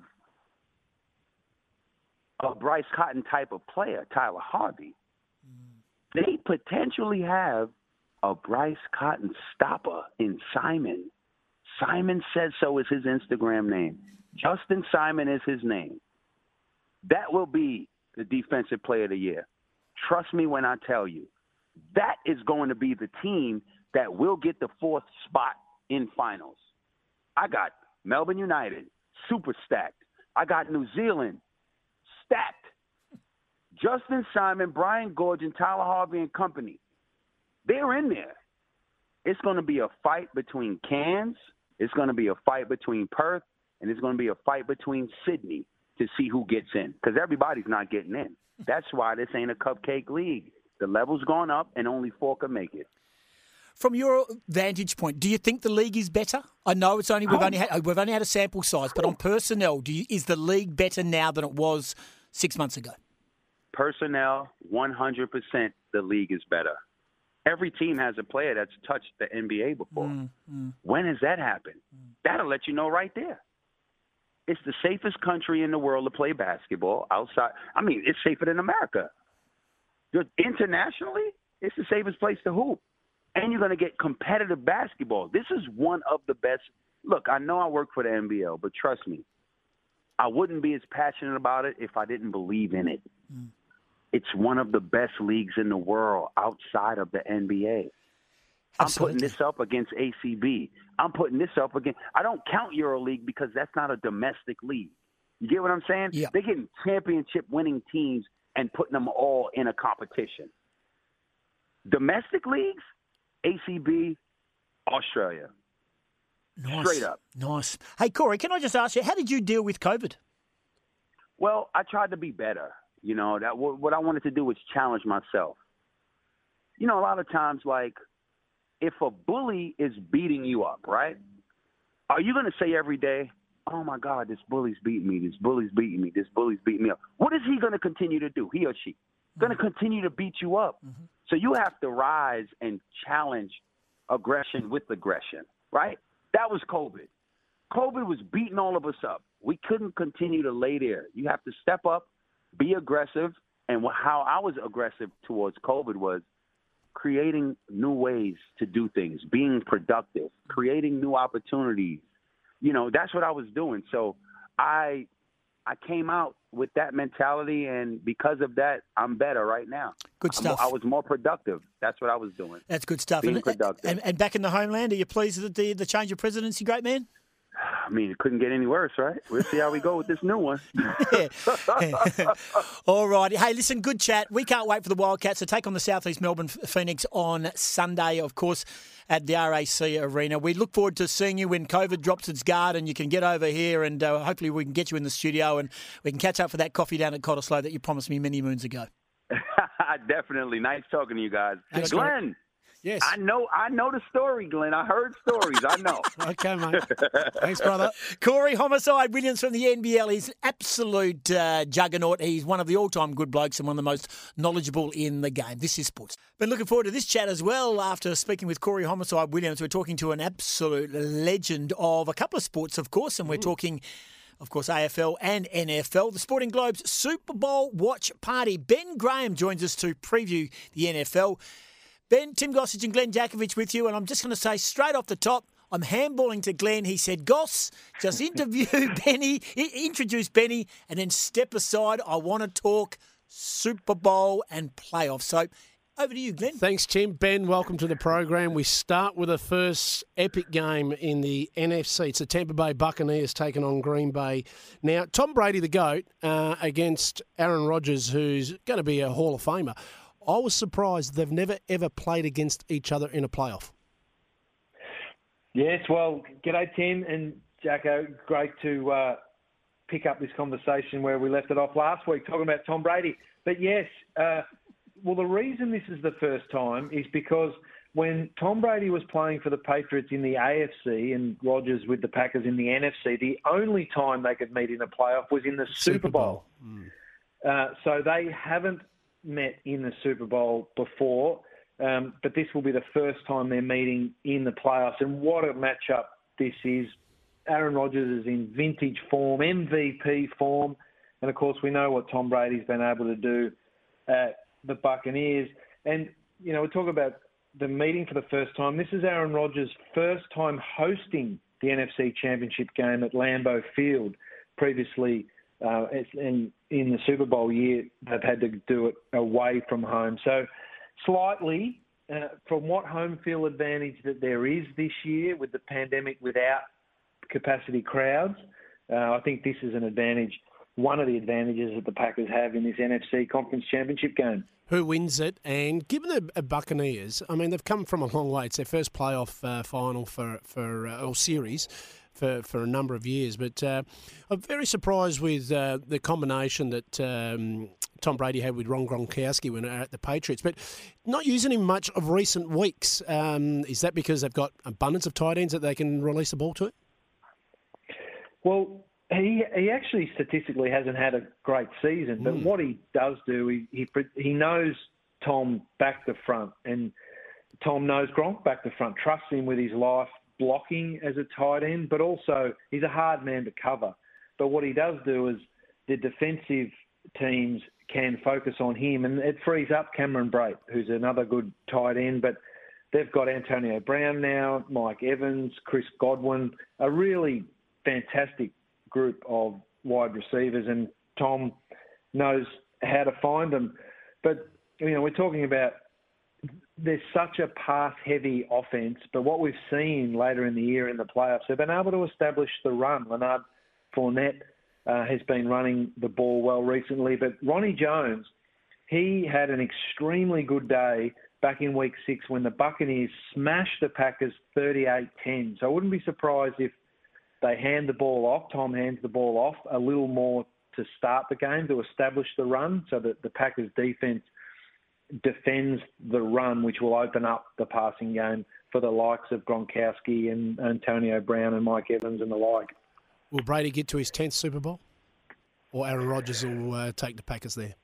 a Bryce Cotton type of player, Tyler Harvey, they potentially have a Bryce Cotton stopper in Simon. Simon Says So is his Instagram name. Justin Simon is his name. That will be the Defensive Player of the Year. Trust me when I tell you. That is going to be the team that will get the fourth spot in finals. I got Melbourne United, super stacked. I got New Zealand, stacked. Justin Simon, Brian Goorjian, Tyler Harvey and company. They're in there. It's going to be a fight between Cairns. It's going to be a fight between Perth. And it's going to be a fight between Sydney to see who gets in. Because everybody's not getting in. That's why this ain't a cupcake league. The level's gone up, and only four can make it. From your vantage point, do you think the league is better? I know it's only we've oh. only had we've only had a sample size, but on personnel, do you, is the league better now than it was six months ago? Personnel, one hundred percent. The league is better. Every team has a player that's touched the N B A before. Mm, mm. When has that happened? Mm. That'll let you know right there. It's the safest country in the world to play basketball outside. I mean, it's safer than America. Internationally, it's the safest place to hoop. And you're going to get competitive basketball. This is one of the best. Look, I know I work for the N B L, but trust me, I wouldn't be as passionate about it if I didn't believe in it. Mm. It's one of the best leagues in the world outside of the N B A. Absolutely. I'm putting this up against A C B. I'm putting this up against – I don't count EuroLeague because that's not a domestic league. You get what I'm saying? Yeah. They're getting championship-winning teams and putting them all in a competition. Domestic leagues, A C B, Australia. Nice. Straight up. Nice. Hey, Corey, can I just ask you, how did you deal with COVID? Well, I tried to be better. You know, that what I wanted to do was challenge myself. You know, a lot of times, like, if a bully is beating you up, right, are you going to say every day, oh, my God, this bully's beating me, this bully's beating me, this bully's beating me up? What is he going to continue to do, he or she? Going to continue to beat you up. Mm-hmm. So you have to rise and challenge aggression with aggression, right? That was COVID. COVID was beating all of us up. We couldn't continue to lay there. You have to step up, be aggressive. And how I was aggressive towards COVID was creating new ways to do things, being productive, creating new opportunities. You know, that's what I was doing. So I I came out with that mentality, and because of that, I'm better right now. Good stuff. I'm, I was more productive. That's what I was doing. That's good stuff. Being and, productive. And, and back in the homeland, are you pleased with the, the change of presidency, great man? I mean, it couldn't get any worse, right? We'll see how we go with this new one. All right. Hey, listen, good chat. We can't wait for the Wildcats to take on the South East Melbourne Phoenix on Sunday, of course, at the R A C Arena. We look forward to seeing you when COVID drops its guard and you can get over here, and uh, hopefully we can get you in the studio and we can catch up for that coffee down at Cottesloe that you promised me many moons ago. Definitely. Nice talking to you guys. Thanks, Glenn. Glenn. Yes. I know I know the story, Glenn. I heard stories. I know. Okay, mate. Thanks, brother. Corey Homicide Williams from the N B L. He's an absolute uh, juggernaut. He's one of the all-time good blokes and one of the most knowledgeable in the game. This is sports. Been looking forward to this chat as well. After speaking with Corey Homicide Williams, we're talking to an absolute legend of a couple of sports, of course, and we're mm. talking... Of course, A F L and N F L. The Sporting Globe's Super Bowl watch party. Ben Graham joins us to preview the N F L. Ben, Tim Gossage and Glenn Jakovich with you, and I'm just going to say straight off the top, I'm handballing to Glenn. He said, Goss, just interview Benny, introduce Benny, and then step aside. I want to talk Super Bowl and playoffs. So over to you, Glenn. Thanks, Tim. Ben, welcome to the program. We start with the first epic game in the N F C. It's the Tampa Bay Buccaneers taking on Green Bay. Now, Tom Brady, the GOAT, uh, against Aaron Rodgers, who's going to be a Hall of Famer. I was surprised they've never, ever played against each other in a playoff. Yes, well, g'day, Tim and Jacko. Great to uh, pick up this conversation where we left it off last week, talking about Tom Brady. But yes, uh, well, the reason this is the first time is because when Tom Brady was playing for the Patriots in the A F C and Rodgers with the Packers in the N F C, the only time they could meet in a playoff was in the Super, Super Bowl. Bowl. Mm. Uh, so they haven't met in the Super Bowl before, um, but this will be the first time they're meeting in the playoffs. And what a matchup this is. Aaron Rodgers is in vintage form, M V P form, and of course we know what Tom Brady's been able to do at the Buccaneers. And, you know, we talk about the meeting for the first time. This is Aaron Rodgers' first time hosting the N F C Championship game at Lambeau Field. Previously, Uh, in, in the Super Bowl year, they've had to do it away from home. So slightly, uh, from what home field advantage that there is this year with the pandemic without capacity crowds, uh, I think this is an advantage, one of the advantages that the Packers have in this N F C Conference Championship game. Who wins it? And given the Buccaneers, I mean, they've come from a long way. It's their first playoff uh, final for, for uh, or series. For, for a number of years. But uh, I'm very surprised with uh, the combination that um, Tom Brady had with Ron Gronkowski when at the Patriots, but not using him much of recent weeks. Um, is that because they've got abundance of tight ends that they can release the ball to? Well, he he actually statistically hasn't had a great season, but mm. what he does do, he, he he knows Tom back to front, and Tom knows Gronk back to front, trusts him with his life, blocking as a tight end, but also he's a hard man to cover. But what he does do is the defensive teams can focus on him, and it frees up Cameron Brate, who's another good tight end. But they've got Antonio Brown now, Mike Evans, Chris Godwin, a really fantastic group of wide receivers, and Tom knows how to find them. But, you know, we're talking about there's such a pass-heavy offense, but what we've seen later in the year in the playoffs, they've been able to establish the run. Leonard Fournette uh, has been running the ball well recently. But Ronnie Jones, he had an extremely good day back in week six when the Buccaneers smashed the Packers thirty-eight ten. So I wouldn't be surprised if they hand the ball off, Tom hands the ball off a little more to start the game, to establish the run, so that the Packers defence defends the run, which will open up the passing game for the likes of Gronkowski and Antonio Brown and Mike Evans and the like. Will Brady get to his tenth Super Bowl? Or Aaron Rodgers will uh, take the Packers there?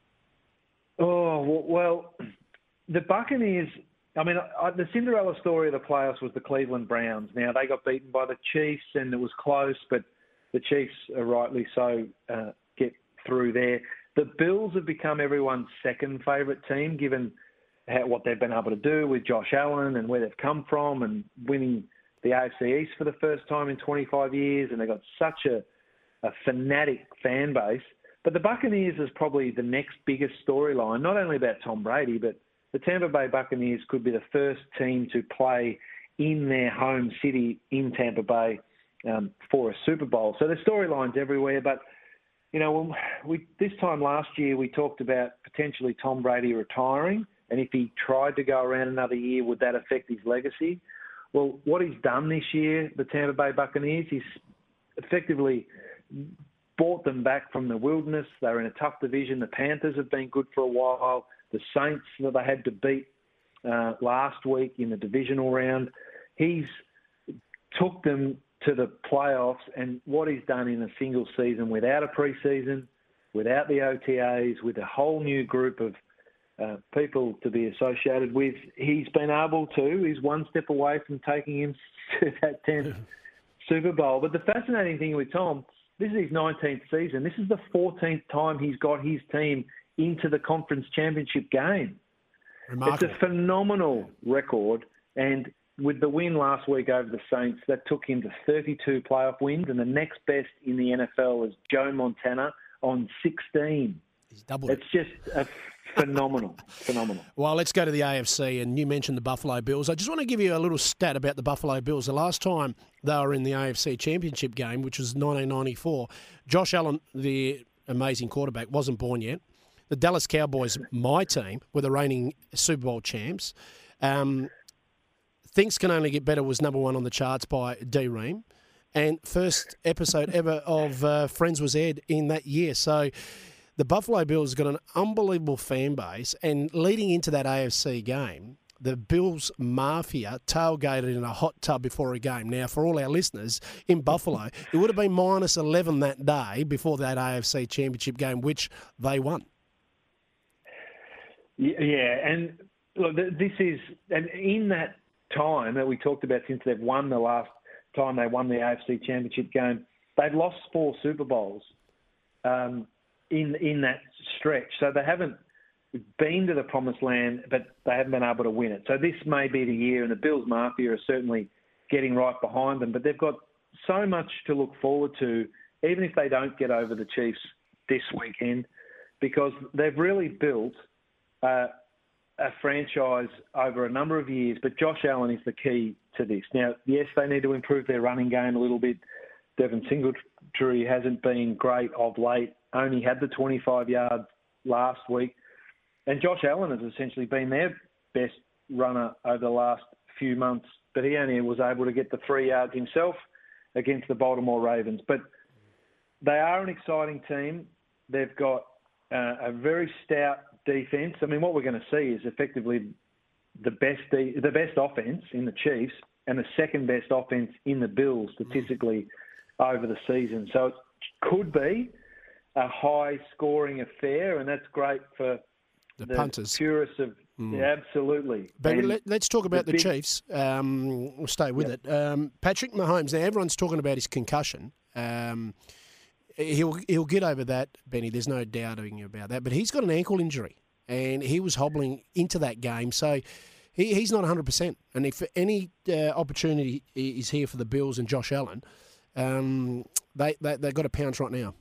Oh, well, the Buccaneers, I mean, I, the Cinderella story of the playoffs was the Cleveland Browns. Now, they got beaten by the Chiefs and it was close, but the Chiefs, are rightly so, uh, get through there. The Bills have become everyone's second favourite team, given how, what they've been able to do with Josh Allen and where they've come from and winning the A F C East for the first time in twenty-five years. And they've got such a, a fanatic fan base. But the Buccaneers is probably the next biggest storyline, not only about Tom Brady, but the Tampa Bay Buccaneers could be the first team to play in their home city in Tampa Bay um, for a Super Bowl. So the storyline's everywhere. But, you know, when we this time last year we talked about potentially Tom Brady retiring, and if he tried to go around another year, would that affect his legacy? Well, what he's done this year, the Tampa Bay Buccaneers, he's effectively brought them back from the wilderness. They're in a tough division. The Panthers have been good for a while. The Saints that they had to beat uh, last week in the divisional round, he's took them to the playoffs. And what he's done in a single season without a preseason, without the O T As, with a whole new group of uh, people to be associated with, he's been able to. He's one step away from taking him to that tenth Super Bowl. But the fascinating thing with Tom, this is his nineteenth season. This is the fourteenth time he's got his team into the conference championship game. Remarkable. It's a phenomenal record. And with the win last week over the Saints, that took him to thirty-two playoff wins. And the next best in the N F L is Joe Montana on sixteen. He's doubled It's just a phenomenal, phenomenal. Well, let's go to the A F C, and you mentioned the Buffalo Bills. I just want to give you a little stat about the Buffalo Bills. The last time they were in the A F C Championship game, which was nineteen ninety-four, Josh Allen, the amazing quarterback, wasn't born yet. The Dallas Cowboys, my team, were the reigning Super Bowl champs. Um, Things Can Only Get Better was number one on the charts by D-Ream. And first episode ever of uh, Friends was aired in that year. So the Buffalo Bills got an unbelievable fan base. And leading into that A F C game, the Bills Mafia tailgated in a hot tub before a game. Now, for all our listeners, in Buffalo, it would have been minus eleven that day before that A F C Championship game, which they won. Yeah, and look, this is, and in that time that we talked about since they've won the last time they won the A F C Championship game, they've lost four Super Bowls um, in in that stretch. So they haven't been to the promised land, but they haven't been able to win it. So this may be the year, and the Bills Mafia are certainly getting right behind them. But they've got so much to look forward to, even if they don't get over the Chiefs this weekend, because they've really built Uh, a franchise over a number of years, but Josh Allen is the key to this. Now, yes, they need to improve their running game a little bit. Devin Singletary hasn't been great of late, only had the twenty-five yards last week. And Josh Allen has essentially been their best runner over the last few months, but he only was able to get the three yards himself against the Baltimore Ravens. But they are an exciting team. They've got uh, a very stout defense. I mean, what we're going to see is effectively the best de- the best offense in the Chiefs and the second best offense in the Bills statistically over the season. So it could be a high-scoring affair, and that's great for the, the punters. Purists of Mm. yeah, absolutely. But And let, let's talk about the, big- Chiefs. Um, we'll stay with Yep. it. Um, Patrick Mahomes. Now everyone's talking about his concussion. Um, he'll he'll get over that, Benny. There's no doubting about that. But he's got an ankle injury, and he was hobbling into that game. So he, he's not one hundred percent. And if any uh, opportunity is here for the Bills and Josh Allen, um, they, they they've got to pounce right now.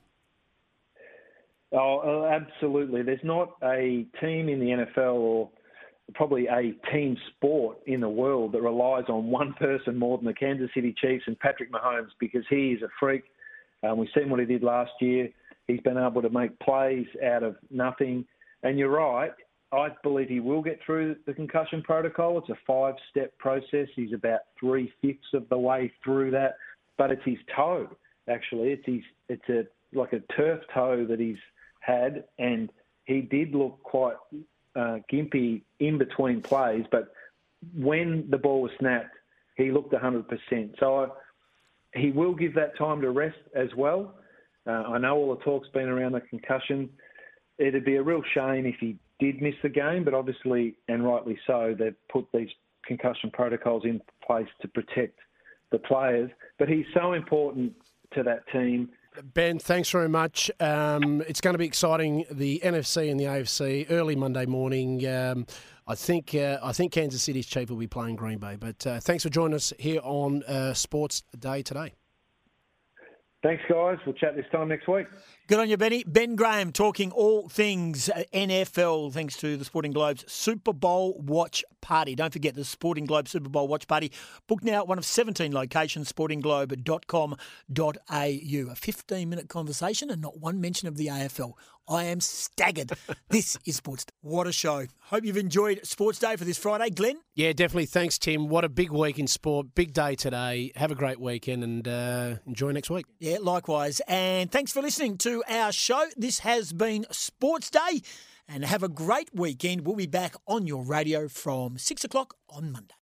Oh, absolutely. There's not a team in the N F L or probably a team sport in the world that relies on one person more than the Kansas City Chiefs and Patrick Mahomes, because he is a freak. Um, we've seen what he did last year. He's been able to make plays out of nothing. And you're right, I believe he will get through the concussion protocol. It's a five-step process. He's about three-fifths of the way through that. But it's his toe, actually. It's his, it's a like a turf toe that he's had, and he did look quite uh, gimpy in between plays. But when the ball was snapped, he looked one hundred percent. So I, he will give that time to rest as well. Uh, I know all the talk's been around the concussion. It'd be a real shame if he did miss the game, but obviously, and rightly so, they've put these concussion protocols in place to protect the players. But he's so important to that team. Ben, thanks very much. Um, it's going to be exciting. The N F C and the A F C early Monday morning. Um, I think uh, I think Kansas City's chief will be playing Green Bay. But uh, thanks for joining us here on uh, Sports Day today. Thanks, guys. We'll chat this time next week. Good on you, Benny. Ben Graham talking all things N F L thanks to the Sporting Globe's Super Bowl Watch Party. Don't forget the Sporting Globe Super Bowl Watch Party. Book now at one of seventeen locations, sporting globe dot com dot a u. A fifteen-minute conversation and not one mention of the A F L. I am staggered. This is Sports Day. What a show. Hope you've enjoyed Sports Day for this Friday. Glenn? Yeah, definitely. Thanks, Tim. What a big week in sport. Big day today. Have a great weekend and uh, enjoy next week. Yeah, likewise. And thanks for listening to our show. This has been Sports Day. And have a great weekend. We'll be back on your radio from six o'clock on Monday.